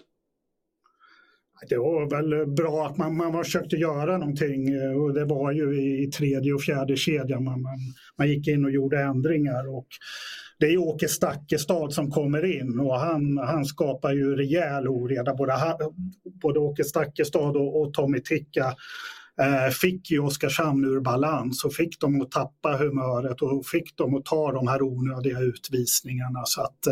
Det var väl bra att man försökte göra någonting, och det var ju i tredje och fjärde kedjan man gick in och gjorde ändringar, och det är Åke Stakkestad som kommer in och han skapar ju rejäl oreda. Både Åke Stakkestad och Tommy Ticka fick ju Oskarshamn ur balans och fick dem att tappa humöret och fick dem att ta de här onödiga utvisningarna, så att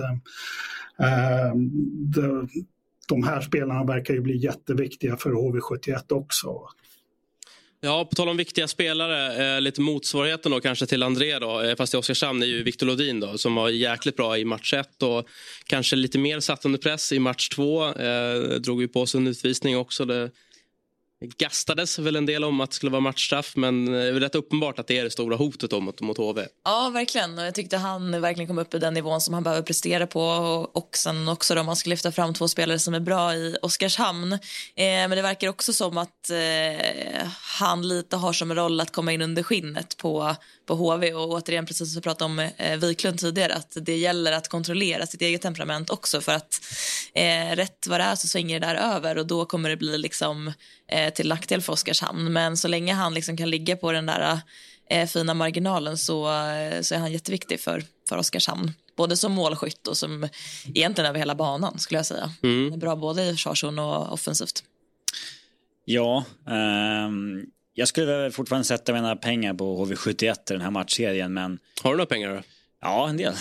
de här spelarna verkar ju bli jätteviktiga för HV71 också. Ja, på tal om viktiga spelare, lite motsvarigheten då kanske till André då, fast i Oskarshamn är ju Victor Lodin då, som var jäkligt bra i match 1 och kanske lite mer satt under press i match 2, drog ju på sig en utvisning också. Det gastades väl en del om att det skulle vara matchstraff, men det är rätt uppenbart att det är det stora hotet mot HV. Ja, verkligen. Och jag tyckte han verkligen kom upp i den nivån som han behöver prestera på, och sen också då man ska lyfta fram 2 spelare som är bra i Oskarshamn. Men det verkar också som att han lite har som roll att komma in under skinnet på HV, och återigen precis som vi pratade om Wiklund tidigare, att det gäller att kontrollera sitt eget temperament också, för att rätt vad det är så svänger det där över, och då kommer det bli liksom till nackdel för Oskarshamn. Men så länge han liksom kan ligga på den där fina marginalen så är han jätteviktig för Oskarshamn. Både som målskytt och som egentligen över hela banan, skulle jag säga. Han är bra både i försvarszon och offensivt. Ja, jag skulle fortfarande sätta mina pengar på HV71 i den här matchserien, men... Har du några pengar då? Ja, en del.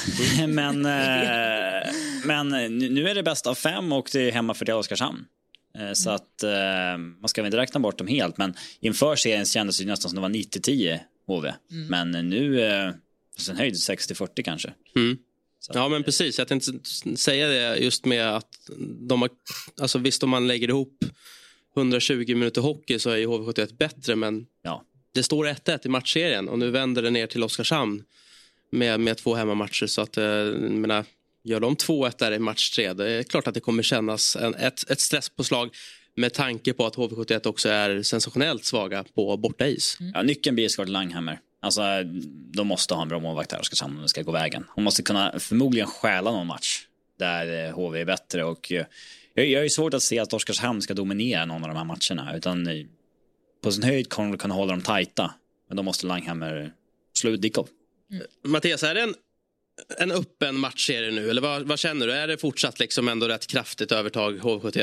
men nu är det bäst av 5 och det är hemma för det Oskarshamn. Så att man ska väl inte räkna bort dem helt, men inför serien kändes det nästan som det var 9-10 HV. Men nu sen höjd 60-40 kanske. Ja, men precis, jag tänkte säga det just med att de har, alltså visst, om man lägger ihop 120 minuter hockey så är ju HV71 bättre, men det står 1-1 i matchserien och nu vänder det ner till Oskarshamn med 2 hemmamatcher, så att menar, gör de 2-1 där i match 3, det är klart att det kommer kännas ett stresspåslag med tanke på att HV71 också är sensationellt svaga på bortais. Ja, nyckeln blir Scott Langhammer. Alltså, de måste ha en bra målvakt där Oskarshamn om det ska gå vägen. Hon måste kunna förmodligen stjäla någon match där HV är bättre, och jag är svårt att se att Oskarshamn ska dominera någon av de här matcherna, utan på sin höjd kommer de kunna hålla dem tajta, men då måste Langhammer slå ut Dickov. Mattias, är det en öppen matchserie nu, eller vad känner du? Är det fortsatt liksom ändå rätt kraftigt övertag HV71?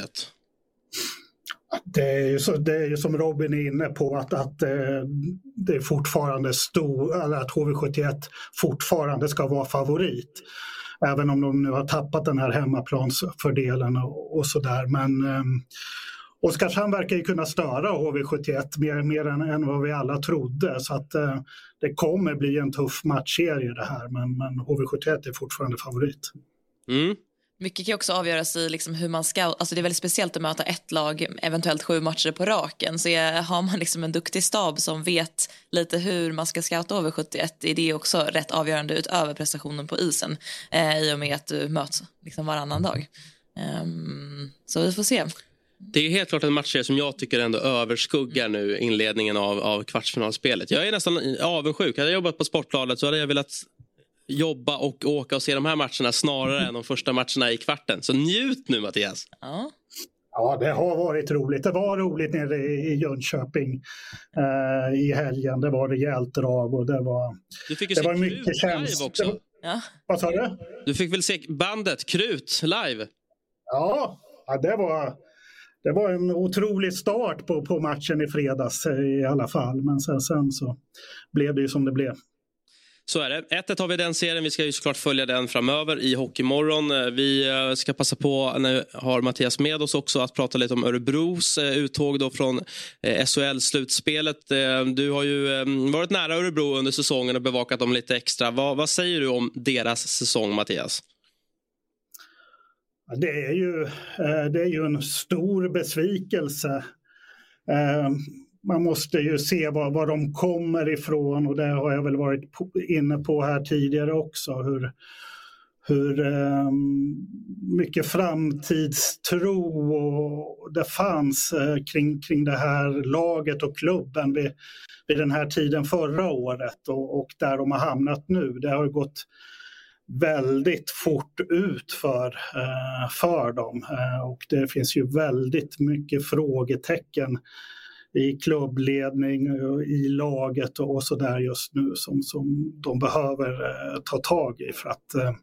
Det är ju som Robin är inne på, att det är fortfarande eller att HV71 fortfarande ska vara favorit. Även om de nu har tappat den här hemmaplansfördelen och sådär. Men Oskarshamn verkar ju kunna störa HV71 mer än vad vi alla trodde. Så att det kommer bli en tuff matchserie det här. Men HV71 är fortfarande favorit. Mm. Mycket kan också avgöras i liksom hur man ska, alltså det är väldigt speciellt att möta ett lag, eventuellt 7 matcher på raken. Så har man liksom en duktig stab som vet lite hur man ska scouta över 71, är det också rätt avgörande utöver prestationen på isen, i och med att du möts liksom varannan dag. Så vi får se. Det är helt klart en match som jag tycker ändå överskuggar nu inledningen av kvartsfinalspelet. Jag är nästan avundsjuk. Hade jag jobbat på Sportbladet så hade jag velat jobba och åka och se de här matcherna snarare än de första matcherna i kvarten. Så njut nu, Mattias. Ja, det har varit roligt. Det var roligt nere i Jönköping i helgen. Det var rejält drag och det var, du fick ju det se var Krut mycket känsla. också. Ja. Vad sa du? Du fick väl se bandet Krut live? Ja, det var en otrolig start på matchen i fredags i alla fall. Men sen så blev det ju som det blev. Så är det. 1-1 har vi den serien. Vi ska ju såklart följa den framöver i Hockeymorgon. Vi ska passa på, när vi har Mattias med oss också, att prata lite om Örebros uttåg då från SHL-slutspelet. Du har ju varit nära Örebro under säsongen och bevakat dem lite extra. Vad säger du om deras säsong, Mattias? Det är ju en stor besvikelse. Man måste ju se var de kommer ifrån, och det har jag väl varit inne på här tidigare också, hur mycket framtidstro och det fanns kring det här laget och klubben vid den här tiden förra året, och där de har hamnat nu. Det har gått väldigt fort ut för dem, och det finns ju väldigt mycket frågetecken i klubbledning, i laget och så där just nu som de behöver ta tag i, för att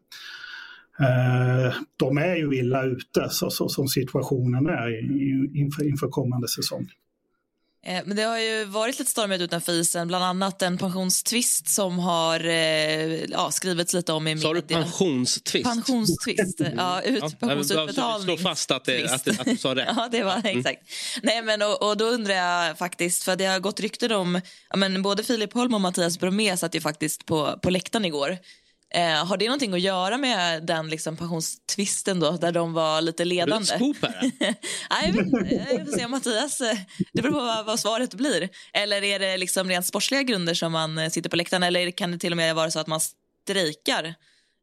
de är ju illa ute så som situationen är inför kommande säsong. Men det har ju varit lite stormigt utanför isen, bland annat en pensionstvist som har skrivits lite om i media. Sa du pensionstvist? Pensionstvist, pensionsutbetalning. Slå fast att du sa rätt. Ja, det var exakt. Nej, men och då undrar jag faktiskt, för det har gått rykten om, både Filip Holm och Mattias Bromé satt ju faktiskt på läktaren igår. Har det någonting att göra med den liksom pensionstvisten då, där de var lite ledande? Är du ett scoop här? Nej, jag vet inte. Jag får se, Mattias. Det beror på vad svaret blir. Eller är det liksom rent sportsliga grunder som man sitter på läktaren? Eller kan det till och med vara så att man strejkar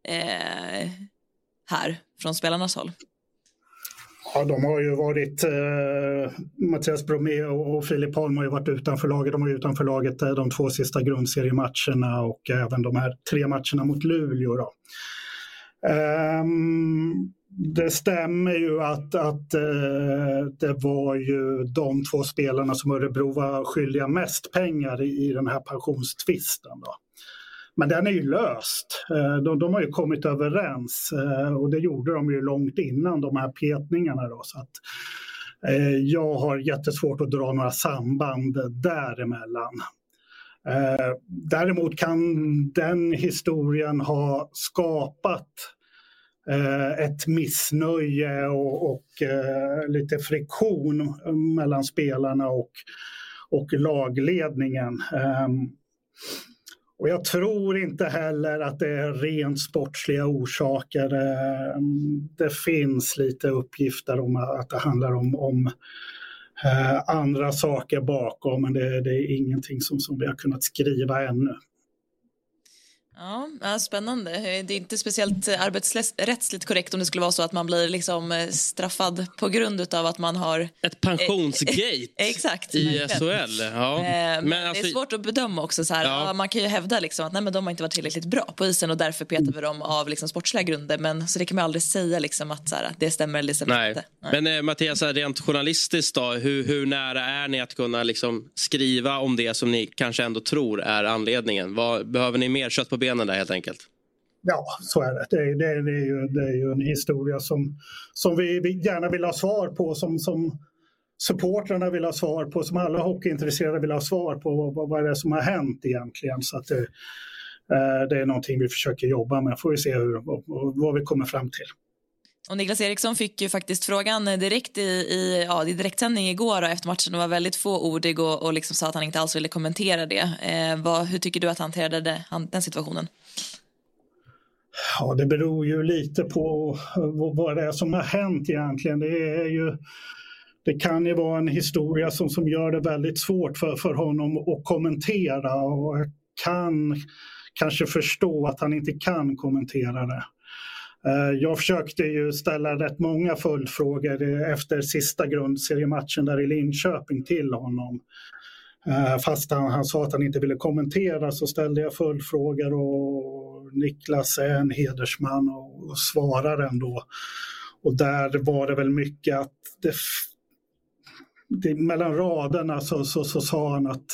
här från spelarnas håll? Ja, de har ju varit, Mattias Bromé och Filip Holm har ju varit utanför laget. De var utanför laget de 2 sista grundseriematcherna och även de här 3 matcherna mot Luleå då. Det stämmer ju att det var ju de 2 spelarna som Örebro var skyldiga mest pengar i den här pensionstvisten då. Men den är ju löst. De har ju kommit överens, och det gjorde de ju långt innan de här petningarna då, så att jag har jättesvårt att dra några samband däremellan. Däremot kan den historien ha skapat ett missnöje och lite friktion mellan spelarna och lagledningen. Och jag tror inte heller att det är rent sportsliga orsaker. Det finns lite uppgifter om att det handlar om andra saker bakom, men det är ingenting som vi har kunnat skriva ännu. Ja, spännande. Det är inte speciellt arbetsrättsligt korrekt om det skulle vara så att man blir liksom straffad på grund av att man har ett pensionsgate exakt, i SHL. Ja. Men alltså, det är svårt att bedöma också så här. Ja. Man kan ju hävda liksom att nej, men de har inte varit tillräckligt bra på isen och därför petar vi dem av liksom sportsliga grunder, men så det kan man aldrig säga liksom att så här, det stämmer eller stämmer inte. Nej. Men Mattias, rent journalistiskt då, hur nära är ni att kunna liksom skriva om det som ni kanske ändå tror är anledningen? Behöver ni mer kött på benen där helt enkelt? Ja, så är det. Det är ju en historia som vi gärna vill ha svar på, som supportrarna vill ha svar på, som alla hockeyintresserade vill ha svar på. Vad är det som har hänt egentligen? Så att det är någonting vi försöker jobba med. Får vi se vad vi kommer fram till. Och Niklas Eriksson fick ju faktiskt frågan direkt i direktsändning igår efter matchen och var väldigt fåordig och liksom sa att han inte alls ville kommentera det. Hur tycker du att han hanterade den situationen? Ja, det beror ju lite på vad det är som har hänt egentligen. Det kan ju vara en historia som gör det väldigt svårt för honom att kommentera, och jag kan kanske förstå att han inte kan kommentera det. Jag försökte ju ställa rätt många följdfrågor efter sista grundseriematchen där i Linköping till honom. Fast han sa att han inte ville kommentera, så ställde jag följdfrågor och Niklas är en hedersman och svarar ändå. Och där var det väl mycket att det mellan raderna så sa han att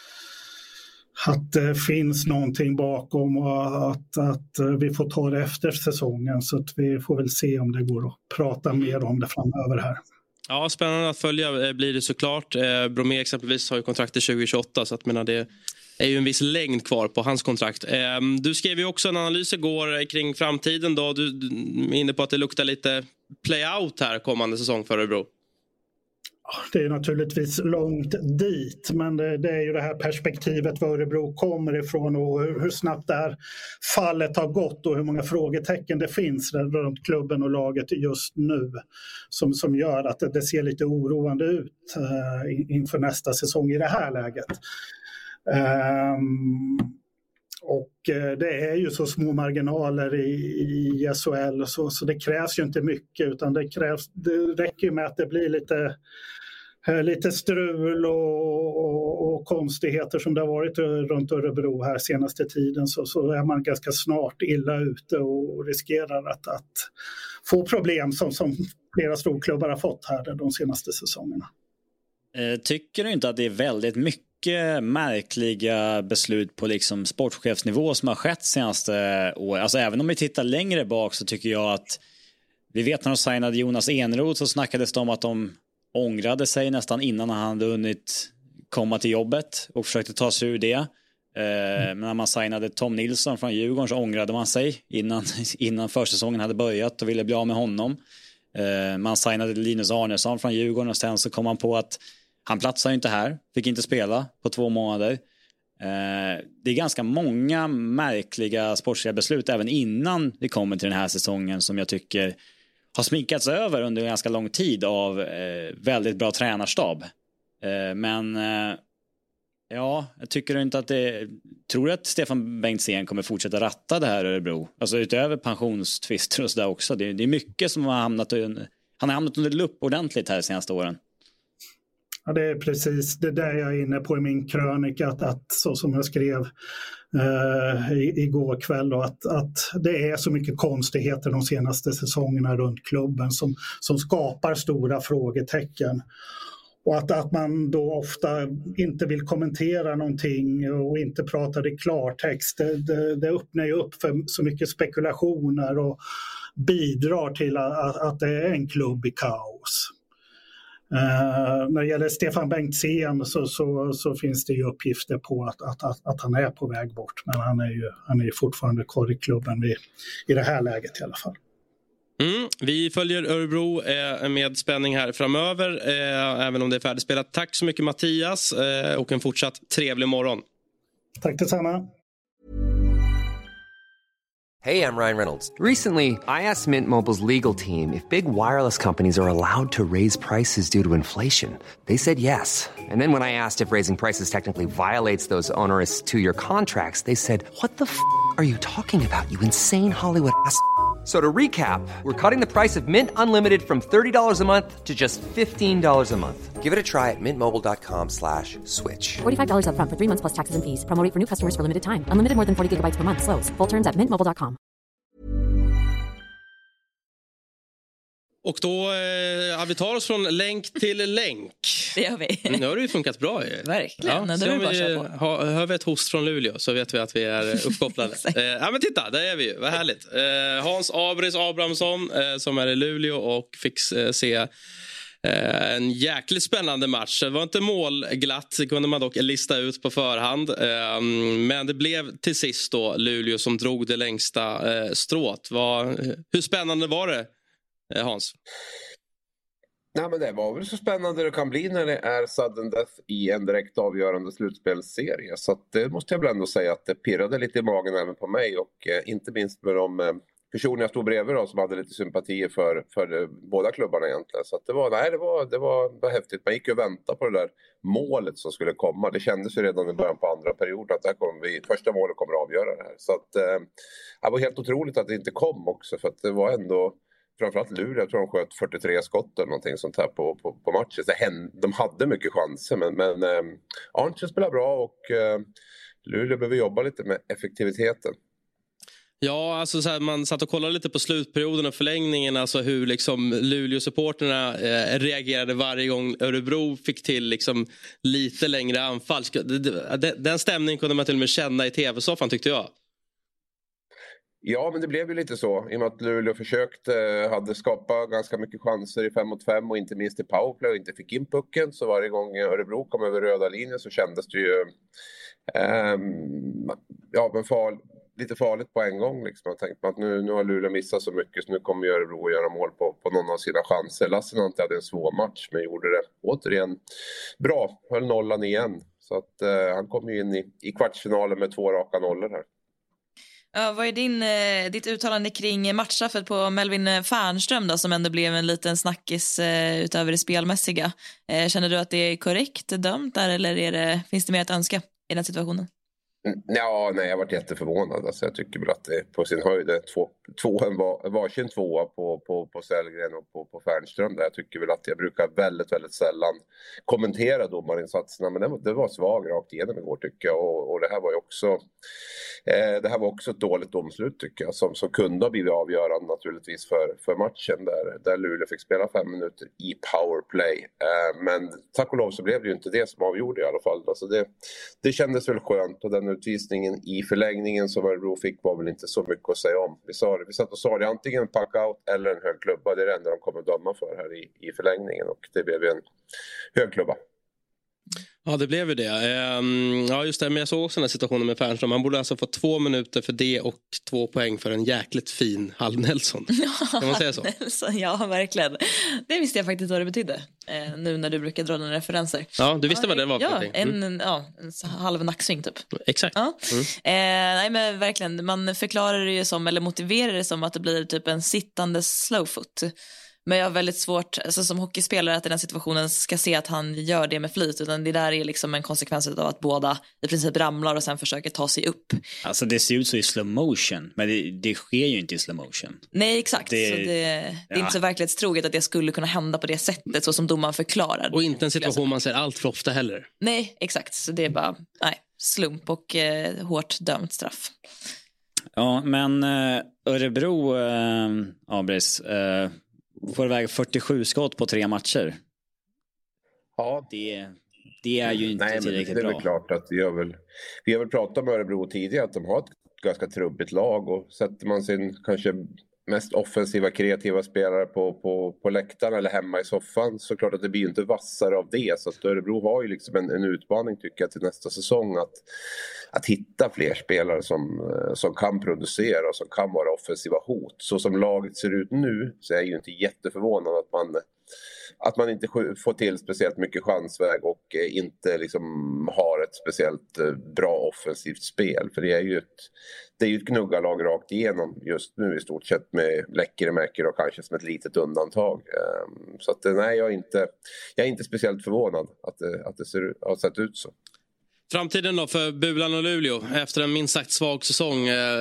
det finns någonting bakom och att vi får ta det efter säsongen, så att vi får väl se om det går att prata mer om det framöver här. Ja, spännande att följa blir det såklart. Bromé exempelvis har ju kontrakt till 2028, så att det är ju en viss längd kvar på hans kontrakt. Du skrev ju också en analys igår kring framtiden då. Du är inne på att det luktar lite play-out här kommande säsong för Örebro. Det är naturligtvis långt dit, men det är ju det här perspektivet var Örebro kommer ifrån och hur snabbt det här fallet har gått och hur många frågetecken det finns runt klubben och laget just nu som gör att det ser lite oroande ut inför nästa säsong i det här läget. Och det är ju så små marginaler i SHL så det krävs ju inte mycket, utan det räcker ju med att det blir lite strul och konstigheter som det har varit runt Örebro här senaste tiden, så är man ganska snart illa ute och riskerar att få problem som flera storklubbar har fått här de senaste säsongerna. Tycker du inte att det är väldigt mycket märkliga beslut på liksom sportchefsnivå som har skett senaste år? Alltså även om vi tittar längre bak så tycker jag att vi vet när de signade Jonas Eneroth så snackades det om att de ångrade sig nästan innan han hade hunnit komma till jobbet och försökte ta sig ur det. Men när man signade Tom Nilsson från Djurgården så ångrade man sig innan försäsongen hade börjat och ville bli av med honom. Man signade Linus Arnesson från Djurgården och sen så kom man på att han platsar inte här, fick inte spela på 2 månader. Det är ganska många märkliga sportsliga beslut även innan vi kommer till den här säsongen som jag tycker har sminkats över under ganska lång tid av väldigt bra tränarstab. Men ja, jag tycker inte att tror du att Stefan Bengtzén kommer fortsätta ratta det här Örebro? Alltså utöver pensionstvister och sådär också. Det är mycket som han har hamnat under lupp ordentligt här de senaste åren. Ja, det är precis det där jag är inne på i min krönika, att så som jag skrev igår kväll då, att det är så mycket konstigheter de senaste säsongerna runt klubben som skapar stora frågetecken. Och att man då ofta inte vill kommentera någonting och inte pratar i klartext, det öppnar ju upp för så mycket spekulationer och bidrar till att det är en klubb i kaos. När det gäller Stefan Bengtzén så finns det ju uppgifter på att han är på väg bort, men han är ju fortfarande kvar i klubben i det här läget i alla fall. Vi följer Örebro med spänning här framöver, även om det är färdigspelat. Tack så mycket Mattias och en fortsatt trevlig morgon. Tack detsamma. Hey, I'm Ryan Reynolds. Recently, I asked Mint Mobile's legal team if big wireless companies are allowed to raise prices due to inflation. They said yes. And then when I asked if raising prices technically violates those onerous two-year contracts, they said, "What the f*** are you talking about, you insane Hollywood ass?" So to recap, we're cutting the price of Mint Unlimited from $30 a month to just $15 a month. Give it a try at mintmobile.com/switch. $45 up front for 3 months plus taxes and fees. Promo rate for new customers for limited time. Unlimited more than 40 gigabytes per month. Slows full terms at mintmobile.com. Och då vi tar oss från länk till länk. Det gör vi. Nu har det ju funkat bra ju. Verkligen. Ja, så om vi hör vi ett host från Luleå så vet vi att vi är uppkopplade. Ja men titta, där är vi ju. Vad härligt. Hans Abris Abrahamsson som är i Luleå och fick se en jäkligt spännande match. Det var inte målglatt, det kunde man dock lista ut på förhand. Men det blev till sist då Luleå som drog det längsta strået. Hur spännande var det, Hans? Nej, men det var väl så spännande det kan bli när det är sudden death i en direkt avgörande slutspelsserie. Så att det måste jag väl ändå säga att det pirrade lite i magen även på mig. Och inte minst med de personer jag stod bredvid då, som hade lite sympatier för båda klubbarna egentligen. Så att det var häftigt. Man gick ju och väntade på det där målet som skulle komma. Det kändes ju redan i början på andra perioden att första målet kommer att avgöra det här. Så att det var helt otroligt att det inte kom också. För att det var ändå framförallt Luleå, jag tror de sköt 43 skott eller någonting sånt här på matchen. Så de hade mycket chanser, men Arntzen spelar bra och Luleå behöver jobba lite med effektiviteten. Ja, alltså så här, man satt och kollade lite på slutperioden och förlängningen, alltså hur liksom Luleå-supporterna reagerade varje gång Örebro fick till liksom lite längre anfall. Den stämningen kunde man till och med känna i tv-soffan, tyckte jag. Ja, men det blev ju lite så. I och med att Luleå hade skapat ganska mycket chanser i 5-mot-5 och inte minst i powerplay och inte fick in pucken. Så varje gång Örebro kom över röda linjen så kändes det ju lite farligt på en gång. Liksom. Jag tänkte att nu har Luleå missat så mycket så nu kommer Örebro att göra mål på någon av sina chanser. Lassinantti hade en svår match men gjorde det återigen bra. Höll nollan igen. Så att han kom ju in i kvartsfinalen med 2 raka nollor här. Ja, vad är ditt uttalande kring matchstraffet på Melvin Färnström då, som ändå blev en liten snackis utöver det spelmässiga? Känner du att det är korrekt dömt där eller finns det mer att önska i den situationen? Ja, nej, jag har varit jätteförvånad. Alltså, jag tycker väl att det är på sin höjd varsin tvåa på Sällgren och på Färnström. Där jag tycker väl att jag brukar väldigt, väldigt sällan kommentera domarinsatserna. Men det var svag rakt igenom igår tycker jag. Och det här var också ett dåligt domslut tycker jag. Som kunde ha blivit avgörande naturligtvis för matchen. Där Luleå fick spela 5 minuter i powerplay. Men tack och lov så blev det ju inte det som avgjorde i alla fall. Alltså det kändes väl skönt. Och den utvisningen i förlängningen som Örebro fick var väl inte så mycket att säga om. Vi satt och sa det antingen en pack-out eller en hög klubba. Det är det enda de kommer att döma för här i förlängningen. Och det blev en hög klubba. Ja, det blev ju det. Ja, just det. Men jag såg också den här situationen med Färnström. Han borde alltså få 2 minuter för det och 2 poäng för en jäkligt fin Halv Nelson. Kan man säga så? Ja, verkligen. Det visste jag faktiskt vad det betydde. Nu när du brukar dra den referenser. Ja, du visste vad det var för någonting. En halv nacksving typ. Exakt. Ja. Nej, men verkligen. Man förklarar det ju som, eller motiverar det som att det blir typ en sittande slowfoot. Men jag har väldigt svårt, alltså som hockeyspelare, att i den situationen ska se att han gör det med flit. Utan det där är liksom en konsekvens av att båda i princip ramlar och sen försöker ta sig upp. Alltså det ser ut så i slow motion, men det sker ju inte i slow motion. Nej, exakt. Det är inte så verklighetstroget att det skulle kunna hända på det sättet, så som domaren förklarar. Och inte en situation man ser allt för ofta heller. Nej, exakt. Så det är bara slump och hårt dömt straff. Ja, men Örebro, Abris, får iväg 47 skott på 3 matcher. Ja. Det är ju inte tillräckligt bra. Det är väl klart att vi har väl pratat med Örebro tidigare att de har ett ganska trubbigt lag. Och sätter man sin kanske mest offensiva, kreativa spelare på läktaren eller hemma i soffan, så klart att det blir inte vassare av det. Så att Örebro har ju liksom en utmaning tycker jag till nästa säsong att hitta fler spelare som kan producera och som kan vara offensiva hot. Så som laget ser ut nu så är jag ju inte jätteförvånad att att man inte får till speciellt mycket chansväg och inte liksom har ett speciellt bra offensivt spel. För det är ju ett gnuggarlag rakt igenom just nu i stort sett med Lekkerimäki och kanske som ett litet undantag. Så att nej, jag är inte speciellt förvånad att det har sett ut så. Framtiden då för Bulan och Luleå efter en minst sagt svag säsong.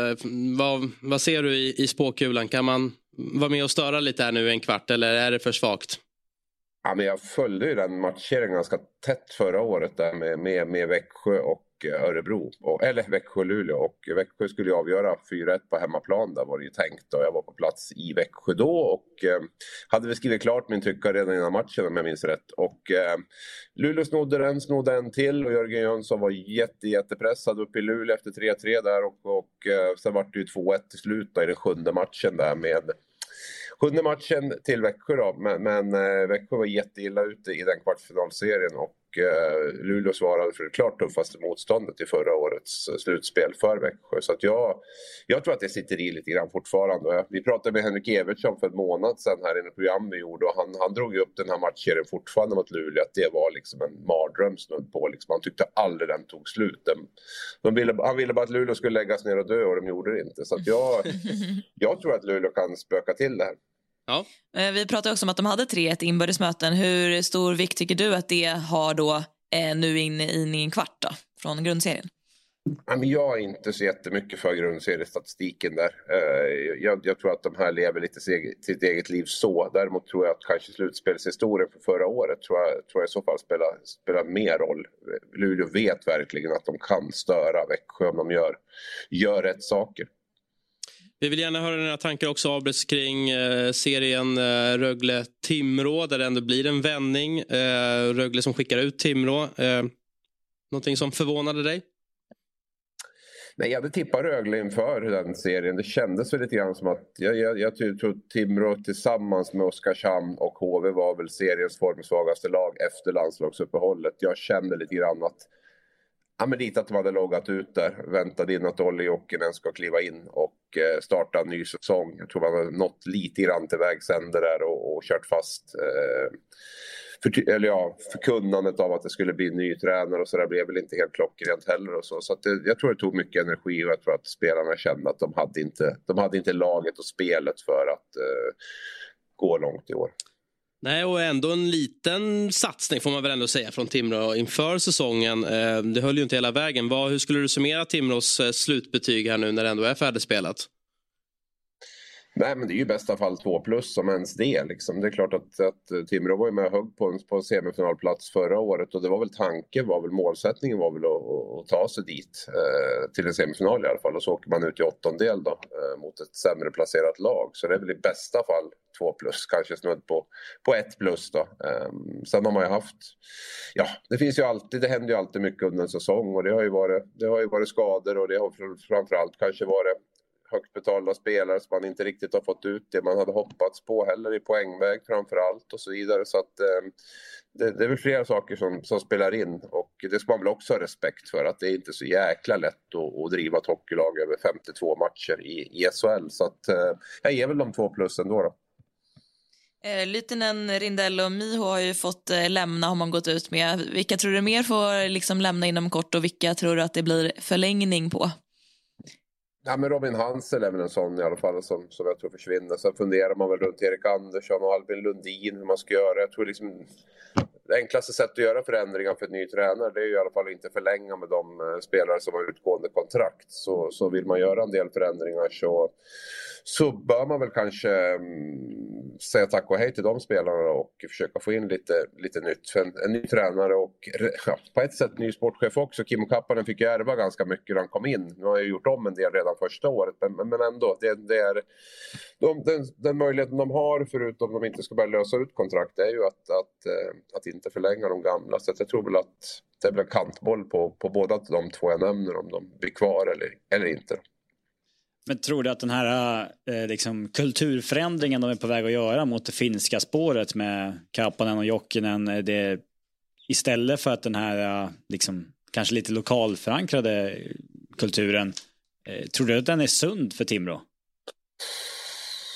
Vad ser du i spåkulan? Kan man vara med och störa lite här nu en kvart eller är det för svagt? Ja, men jag följde ju den matchen ganska tätt förra året där med Växjö och Örebro. Eller Växjö-Luleå. Och Växjö skulle ju avgöra 4-1 på hemmaplan. Där var det ju tänkt. Och jag var på plats i Växjö då. Och hade vi skrivit klart min tycka redan innan matchen om jag minns rätt. Och Luleå snodde en till. Och Jörgen Jönsson var jättepressad upp i Luleå efter 3-3 där. Och sen var det ju 2-1 till slut då, i den 7:e matchen där med... 7:e matchen till Växjö då, men Växjö var jätteilla ute i den kvartsfinalserien och Luleå svarade för det klart tuffaste motståndet i förra årets slutspel för Växjö. Så att jag tror att det sitter i lite grann fortfarande. Vi pratade med Henrik Evertsson för en månad sedan här i ett program vi gjorde och han drog upp den här matchen fortfarande mot Luleå att det var liksom en mardrömsnudd på. Liksom. Han tyckte aldrig den tog slut. Han ville bara att Luleå skulle läggas ner och dö och de gjorde det inte. Så att jag tror att Luleå kan spöka till det här. Ja. Vi pratade också om att de hade 3-1 inbördesmöten. Hur stor vikt tycker du att det har då nu in i en kvart då, från grundserien? Jag är inte så jättemycket för grundseriestatistiken där. Jag tror att de här lever lite sitt eget liv så. Däremot tror jag att kanske slutspelshistorien för förra året tror jag i så fall spelar mer roll. Luleå vet verkligen att de kan störa Växjö om de gör rätt saker. Vi vill gärna höra dina tankar också Abris kring serien Rögle-Timrå där det ändå blir en vändning. Rögle som skickar ut Timrå. Någonting som förvånade dig? Nej, jag hade tippat Rögle inför den serien. Det kändes väl lite grann som att jag tror Timrå tillsammans med Oskarshamn och HV var väl seriens formsvagaste lag efter landslagsuppehållet. Jag kände lite grann att lite att de hade loggat ut där. Väntade in att Olli Jokinen ska kliva in och starta en ny säsong. Jag tror man hade nått lite grann till vägs ände där och kört fast förkunnandet av att det skulle bli en ny tränare och så där blev väl inte helt klockrent heller och så. Så att jag tror det tog mycket energi och jag tror att spelarna kände att de hade inte laget och spelet för att gå långt i år. Nej, och ändå en liten satsning får man väl ändå säga från Timrå inför säsongen. Det höll ju inte hela vägen. Hur skulle du summera Timrås slutbetyg här nu när det ändå är färdigspelat? Nej, men det är ju i bästa fall 2+ som ens det. Liksom. Det är klart att Timrå var ju med och högg på en semifinalplats förra året. Och det var väl målsättningen var väl att ta sig dit till en semifinal i alla fall. Och så åker man ut i 8:ondel då mot ett sämre placerat lag. Så det är väl i bästa fall 2+, kanske snudd på 1+ då. Sen har man ju haft, det händer ju alltid mycket under en säsong. Och det har ju varit skador och det har framförallt kanske varit högt betalda spelare som man inte riktigt har fått ut det man hade hoppats på heller i poängväg framförallt och så vidare. Så att det är väl flera saker som spelar in och det ska man väl också ha respekt för att det är inte så jäkla lätt att driva ett hockeylag över 52 matcher i SHL. Så att jag ger väl de 2+ ändå då. Lytinen, Rindell och Miho har ju fått lämna, har man gått ut med. Vilka tror du mer får liksom lämna inom kort och vilka tror du att det blir förlängning på? Ja, men Robin Hansel är väl en sån i alla fall som jag tror försvinner. Sen funderar man väl runt Erik Andersson och Albin Lundin hur man ska göra. Jag tror liksom det enklaste sättet att göra förändringar för en ny tränare det är ju i alla fall inte förlänga med de spelare som har utgående kontrakt. Så vill man göra en del förändringar så bör man väl kanske säga tack och hej till de spelarna och försöka få in lite nytt. För en ny tränare och på ett sätt ny sportchef också. Kimmo Kappanen fick ju ärva ganska mycket när han kom in. Nu har jag gjort om en del redan första året. Men ändå, det är den möjligheten de har förutom de inte ska börja lösa ut kontrakt är ju att inte förlänga de gamla. Så jag tror väl att det blir kantboll på båda de två jag nämner om de blir kvar eller inte. Men tror du att den här liksom, kulturförändringen de är på väg att göra mot det finska spåret med Kappanen och Jokinen, det istället för att den här liksom, kanske lite lokalförankrade kulturen, tror du att den är sund för Timrå?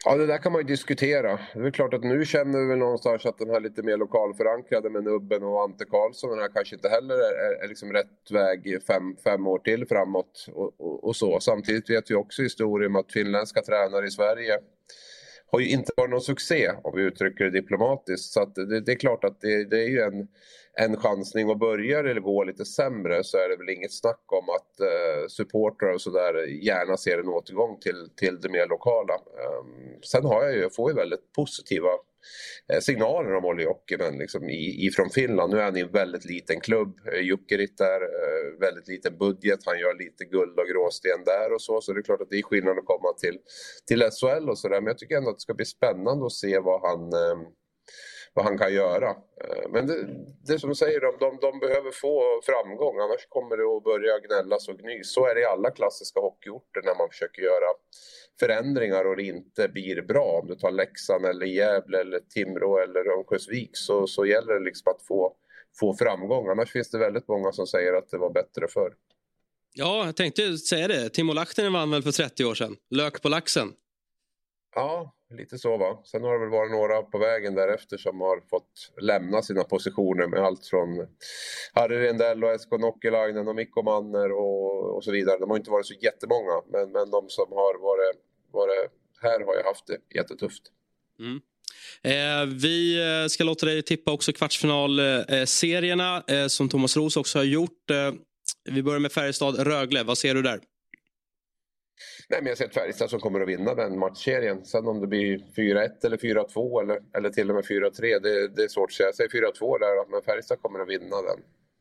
Ja, det där kan man ju diskutera. Det är klart att nu känner vi väl någonstans att den här lite mer lokalförankrade med Nubben och Ante Karlsson, den här kanske inte heller är liksom rätt väg 5 år till framåt och så. Samtidigt vet vi också historien att finländska tränare i Sverige har ju inte varit någon succé, om vi uttrycker det diplomatiskt. Så att det är klart att det är ju en chansning. Och börjar eller går lite sämre så är det väl inget snack om att supportrar och sådär gärna ser en återgång till det mer lokala. Sen jag får ju väldigt positiva signaler om Olli Jokinen liksom ifrån Finland. Nu är han i en väldigt liten klubb. Jukurit är väldigt liten budget. Han gör lite guld och gråsten där och så. Så det är klart att det är skillnad att komma till SHL och sådär. Men jag tycker ändå att det ska bli spännande att se vad han kan göra. Men det som du säger, de behöver få framgång. Annars kommer det att börja gnällas och gnys. Så är det i alla klassiska hockeyorter när man försöker göra förändringar och det inte blir bra. Om du tar Leksand eller Gävle eller Timrå eller Örnsköldsvik så gäller det liksom att få framgång. Annars finns det väldigt många som säger att det var bättre förr. Ja, jag tänkte säga det. Timo Lahtinen vann väl för 30 år sedan. Lök på laxen. Ja, lite så va. Sen har det väl varit några på vägen därefter som har fått lämna sina positioner med allt från Harry Rindell och Esko Nokilainen och Mikko Manner och så vidare. De har inte varit så jättemånga, men de som har varit här har ju haft det jättetufft. Mm. Vi ska låta dig tippa också kvartsfinalserierna som Thomas Roos också har gjort. Vi börjar med Färjestad-Rögle. Vad ser du där? Nej, men jag ser ett Färjestad som kommer att vinna den matchserien. Sen om det blir 4-1 eller 4-2 eller till och med 4-3, det är svårt att säga. Jag säger 4-2 där, men Färjestad kommer att vinna den.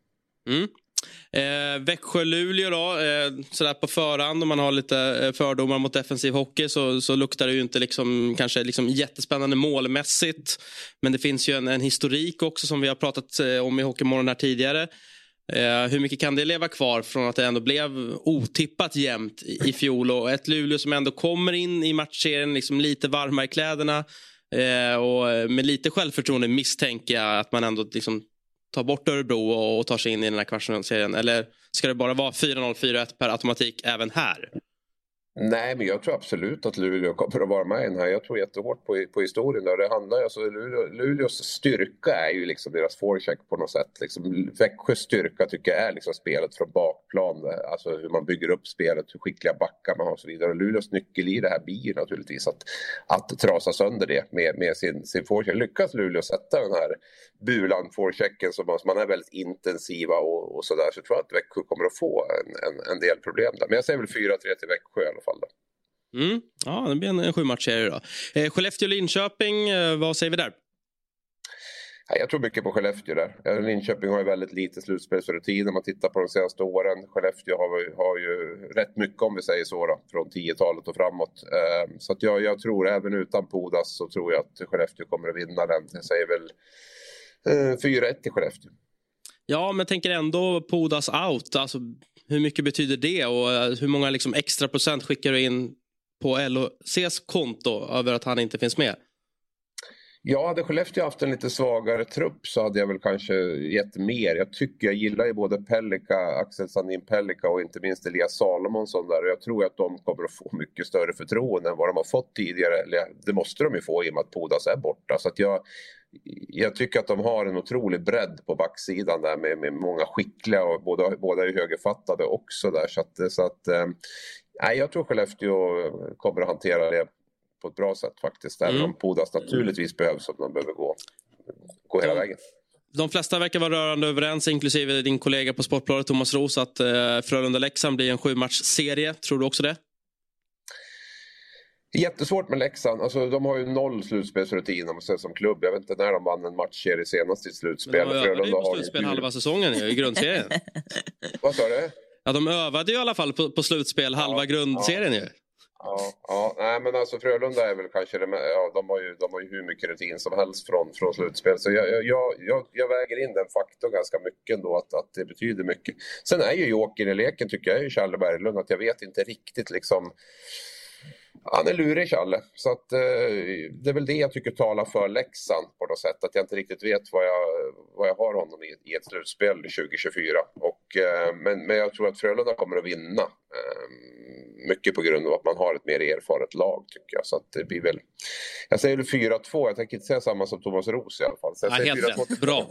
Växjö-Luleå då, sådär på förhand, om man har lite fördomar mot defensiv hockey så luktar det ju inte kanske jättespännande målmässigt. Men det finns ju en historik också som vi har pratat om i Hockeymorgon här tidigare. Hur mycket kan det leva kvar från att det ändå blev otippat jämnt i fjol, och ett Luleå som ändå kommer in i matchserien lite varmare i kläderna och med lite självförtroende, misstänker jag att man ändå tar bort Örebro och tar sig in i den här kvartsfinalserien, eller ska det bara vara 4-0, 4-1 per automatik även här? Nej, men jag tror absolut att Luleå kommer att vara med i den här. Jag tror jättehårt på historien där. Det handlar alltså Luleås styrka är ju deras forecheck på något sätt. Växjös styrka tycker jag är spelet från bakplan. Alltså hur man bygger upp spelet, hur skickliga backar man har och så vidare. Luleås nyckel i det här blir naturligtvis att trasa sönder det med sin forecheck. Lyckas Luleå sätta den här bulan forechecken som man är väldigt intensiva och sådär, så tror jag att Växjö kommer att få en del problem där. Men jag säger väl 4-3 till Växjö i alla fall då. Ja, det blir en 7-matchserie då. Skellefteå-Linköping, vad säger vi där? Jag tror mycket på Skellefteå där. Linköping har ju väldigt lite slutspelsrutin när man tittar på de senaste åren. Skellefteå har ju rätt mycket, om vi säger så då, från 10-talet och framåt. Så att jag tror även utan Pudas så tror jag att Skellefteå kommer att vinna den. Jag säger väl 4-1 till Skellefteå. Ja, men tänker ändå Pudas out. Alltså, hur mycket betyder det och hur många extra procent skickar du in på LHCs konto över att han inte finns med? Ja, hade Skellefteå haft en lite svagare trupp så hade jag väl kanske gett mer. Jag gillar ju både Axel Sandin Pellikka och inte minst Elias Salomonsson där. Och jag tror att de kommer att få mycket större förtroende än vad de har fått tidigare. Eller det måste de ju få i och med att Pudas är borta. Så att jag tycker att de har en otrolig bredd på backsidan där med många skickliga och båda är högerfattade också där. Så att jag tror Skellefteå kommer att hantera det på ett bra sätt faktiskt. Även om Pudas naturligtvis behövs, att man behöver gå hela vägen. De flesta verkar vara rörande överens, inklusive din kollega på Sportbladet Thomas Roos, att Frölunda-Leksand blir en 7-matchserie. Tror du också det? Jättesvårt med Leksand. Alltså, de har ju 0 slutspelsrutin om man säger som klubb. Jag vet inte när de vann en matchserie senast i slutspel. Men de övade ju på slutspel halva säsongen i grundserien. Vad sa du? Ja, de övade ju i alla fall på slutspel halva grundserien ju. Ja, nej men alltså Frölunda är väl kanske de har ju hur mycket rutin som helst från slutspel. Så jag väger in den faktorn ganska mycket ändå, att det betyder mycket. Sen är ju Joker i leken, tycker jag, är ju Challe Berglund, att jag vet inte riktigt han är lurig, Challe. Så att det är väl det jag tycker talar för Leksand på något sätt. Att jag inte riktigt vet vad jag har honom i ett slutspel 2024. Men jag tror att Frölunda kommer att vinna. mycket på grund av att man har ett mer erfaret lag tycker jag. Så att det blir väl, jag säger 4-2, jag tänker inte säga samma som Thomas Roos i alla fall. Så jag säger helt rätt, bra.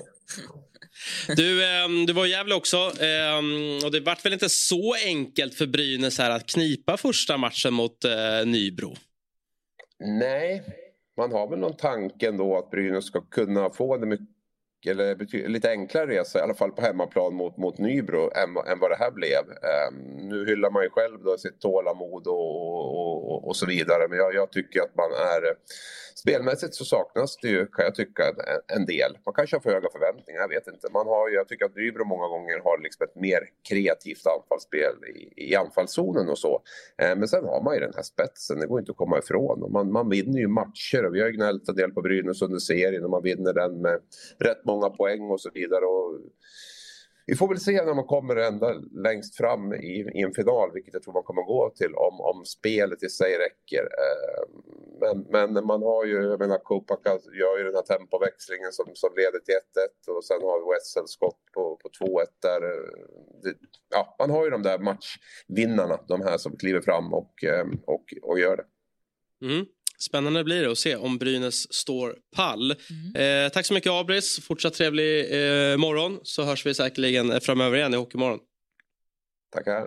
Du var i Gävle också och det vart väl inte så enkelt för Brynäs här att knipa första matchen mot Nybro? Nej, man har väl någon tanke ändå att Brynäs ska kunna få det mycket, eller lite enklare resa, i alla fall på hemmaplan mot Nybro än vad det här blev. Nu hyllar man ju själv då sitt tålamod och så vidare, men jag tycker att man är spelmässigt så saknas det ju, kan jag tycka, en del. Man kanske har för höga förväntningar, jag vet inte. Jag tycker att Nybro många gånger har liksom ett mer kreativt anfallsspel i anfallszonen och så. Men sen har man ju den här spetsen, det går inte att komma ifrån. Och man vinner ju matcher, och vi har ju gnällt en del på Brynäs under serien, och man vinner den med rätt många poäng och så vidare. Och vi får väl se när man kommer ända längst fram i en final, vilket jag tror man kommer gå till om spelet i sig räcker. Men man har ju, jag menar, Kopaka gör ju den här tempoväxlingen som leder till 1-1, och sen har vi Wessels skott på 2-1 där. Man har ju de där matchvinnarna, de här som kliver fram och gör det. Mm. Spännande blir det att se om Brynäs står pall. Tack så mycket Abris, fortsatt trevlig morgon, så hörs vi säkerligen framöver igen i Hockeymorgon. Tackar.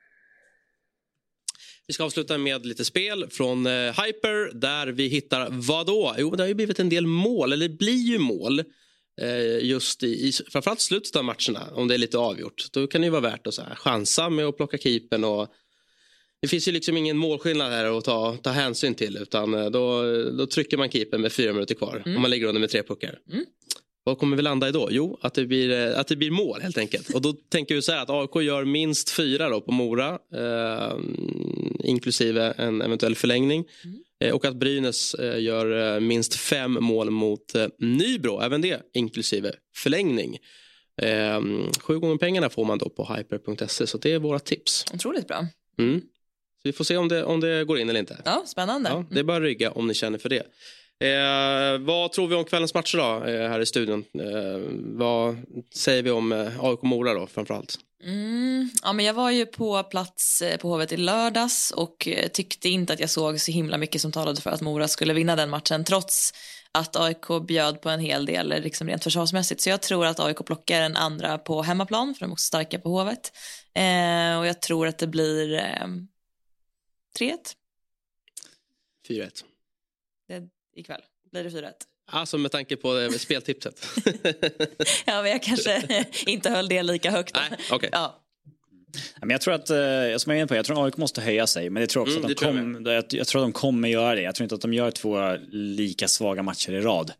Vi ska avsluta med lite spel från Hyper, där vi hittar vad då? Jo, det har ju blivit en del mål, eller det blir ju mål just i framförallt slutet av matcherna, om det är lite avgjort. Då kan det ju vara värt att så här chansa med att plocka keepern, och det finns ju liksom ingen målskillnad här att ta hänsyn till, utan då trycker man keepern med 4 minuter kvar om man ligger under med 3 puckar. Vad kommer vi landa i då? Jo, att det blir mål helt enkelt. Och då tänker vi så här att AIK gör minst 4 då på Mora, inklusive en eventuell förlängning. Och att Brynäs gör minst 5 mål mot Nybro, även det inklusive förlängning. 7 gånger pengarna får man då på hyper.se, så det är våra tips. Otroligt bra. Så vi får se om det går in eller inte. Ja, spännande. Ja, det är bara att rygga om ni känner för det. Vad tror vi om kvällens matcher då här i studion? Vad säger vi om AIK Mora då framförallt? Ja, men jag var ju på plats på Hovet i lördags och tyckte inte att jag såg så himla mycket som talade för att Mora skulle vinna den matchen, trots att AIK bjöd på en hel del liksom rent försvarsmässigt. Så jag tror att AIK plockar en andra på hemmaplan, för de är också starka på Hovet. Och jag tror att det blir 3-1. 4-1. Ikväll blir det 4-1. Alltså med tanke på speltipset. Ja, men jag kanske inte höll det lika högt. Nej, okay. Ja. Men jag tror att, som jag är inne på, jag tror att AIK måste höja sig. Men jag tror också att jag tror att de kommer göra det. Jag tror inte att de gör 2 lika svaga matcher i rad.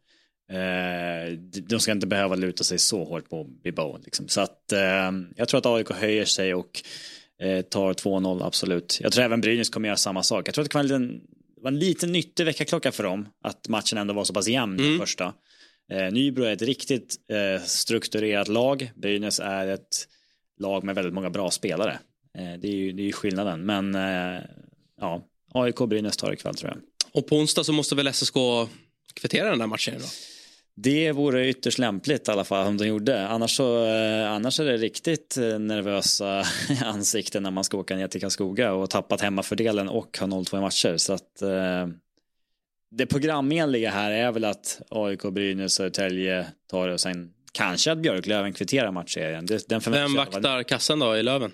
De ska inte behöva luta sig så hårt på Bilbao liksom. Så att jag tror att AIK höjer sig och tar 2-0 absolut. Jag tror även Brynäs kommer göra samma sak. Jag tror att det var en liten nyttig veckaklocka för dem att matchen ändå var så pass jämn den första. Nybro är ett riktigt strukturerat lag. Brynäs är ett lag med väldigt många bra spelare. Det är ju skillnaden. Men ja, AIK och Brynäs tar ikväll, tror jag. Och på onsdag så måste väl SSK kvittera den där matchen då? Det vore ytterst lämpligt i alla fall om de gjorde. Annars är det riktigt nervösa ansikten när man ska åka ner till Karlskoga och tappat hemmafördelen och ha 0-2 i matcher. Så att det programenliga här är väl att AIK, Brynäs och Södertälje tar det, och sen kanske att Björklöven kvitterar matchserien. Vem vaktar kassan då i Löven?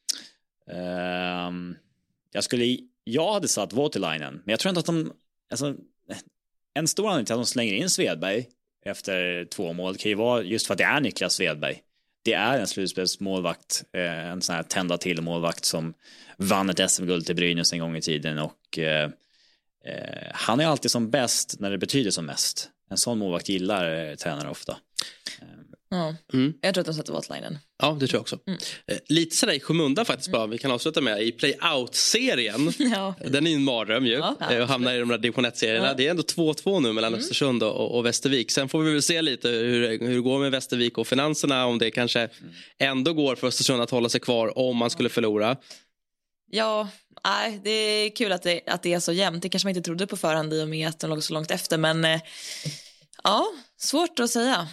Jag hade satt Voutilainen, men jag tror inte att de... Alltså, en stor anledning till att de slänger in Svedberg efter 2 mål kan ju vara just för att det är Niklas Svedberg. Det är en slutspelsmålvakt, en sån här tända till målvakt som vann ett SM-guld till Brynäs en gång i tiden, och han är alltid som bäst när det betyder som mest. En sån målvakt gillar tränare ofta. Ja, jag tror att de sätter Voutilainen. Ja, det tror jag också. Lite sådär i skymundan faktiskt bara. Vi kan avsluta med i Play-out-serien. Ja. Den är ju en mardröm ju. Och hamnar i de där division 1-serierna. Ja. Det är ändå 2-2 nu mellan Östersund och Västervik. Sen får vi väl se lite hur det går med Västervik och finanserna. Om det kanske ändå går för Östersund att hålla sig kvar om man skulle förlora. Ja, nej, det är kul att det är så jämnt. Det kanske man inte trodde på förhand i och med att de låg så långt efter. Men ja, svårt att säga.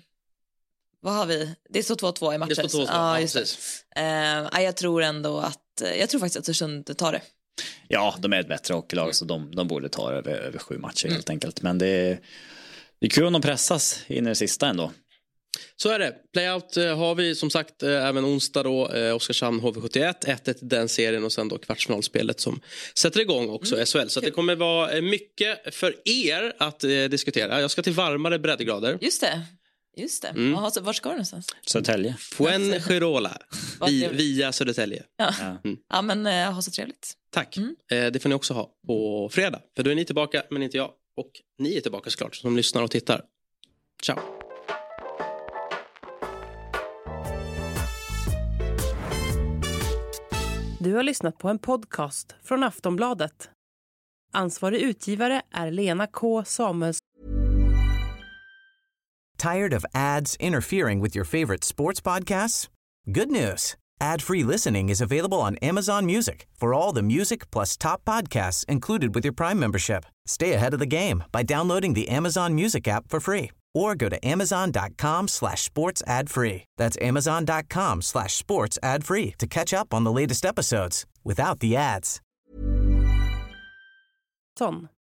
Vad har vi? Det står 2-2 i matchen. Det står 2-2, ja, just det. Jag tror ändå att jag tror faktiskt att Östersund tar det. Ja, de är ett bättre hockeylag så de borde ta över 7 matcher helt enkelt. Men det är kul om de pressas in i det sista ändå. Så är det. Playout har vi som sagt även onsdag då. Oskarshamn HV71, 1-1 den serien och sen då kvartsfinalspelet som sätter igång också SHL. Så att det kommer vara mycket för er att diskutera. Jag ska till varmare breddgrader. Just det. Var ska du någonstans? Södertälje. Fuengirola. Via Södertälje. Ja, men ha så trevligt. Tack. Det får ni också ha på fredag. För då är ni tillbaka, men inte jag. Och ni är tillbaka såklart som lyssnar och tittar. Ciao. Du har lyssnat på en podcast från Aftonbladet. Ansvarig utgivare är Lena K. Samuels. Tired of ads interfering with your favorite sports podcasts? Good news. Ad-free listening is available on Amazon Music for all the music plus top podcasts included with your Prime membership. Stay ahead of the game by downloading the Amazon Music app for free or go to amazon.com/sports ad free. That's amazon.com/sports ad free to catch up on the latest episodes without the ads.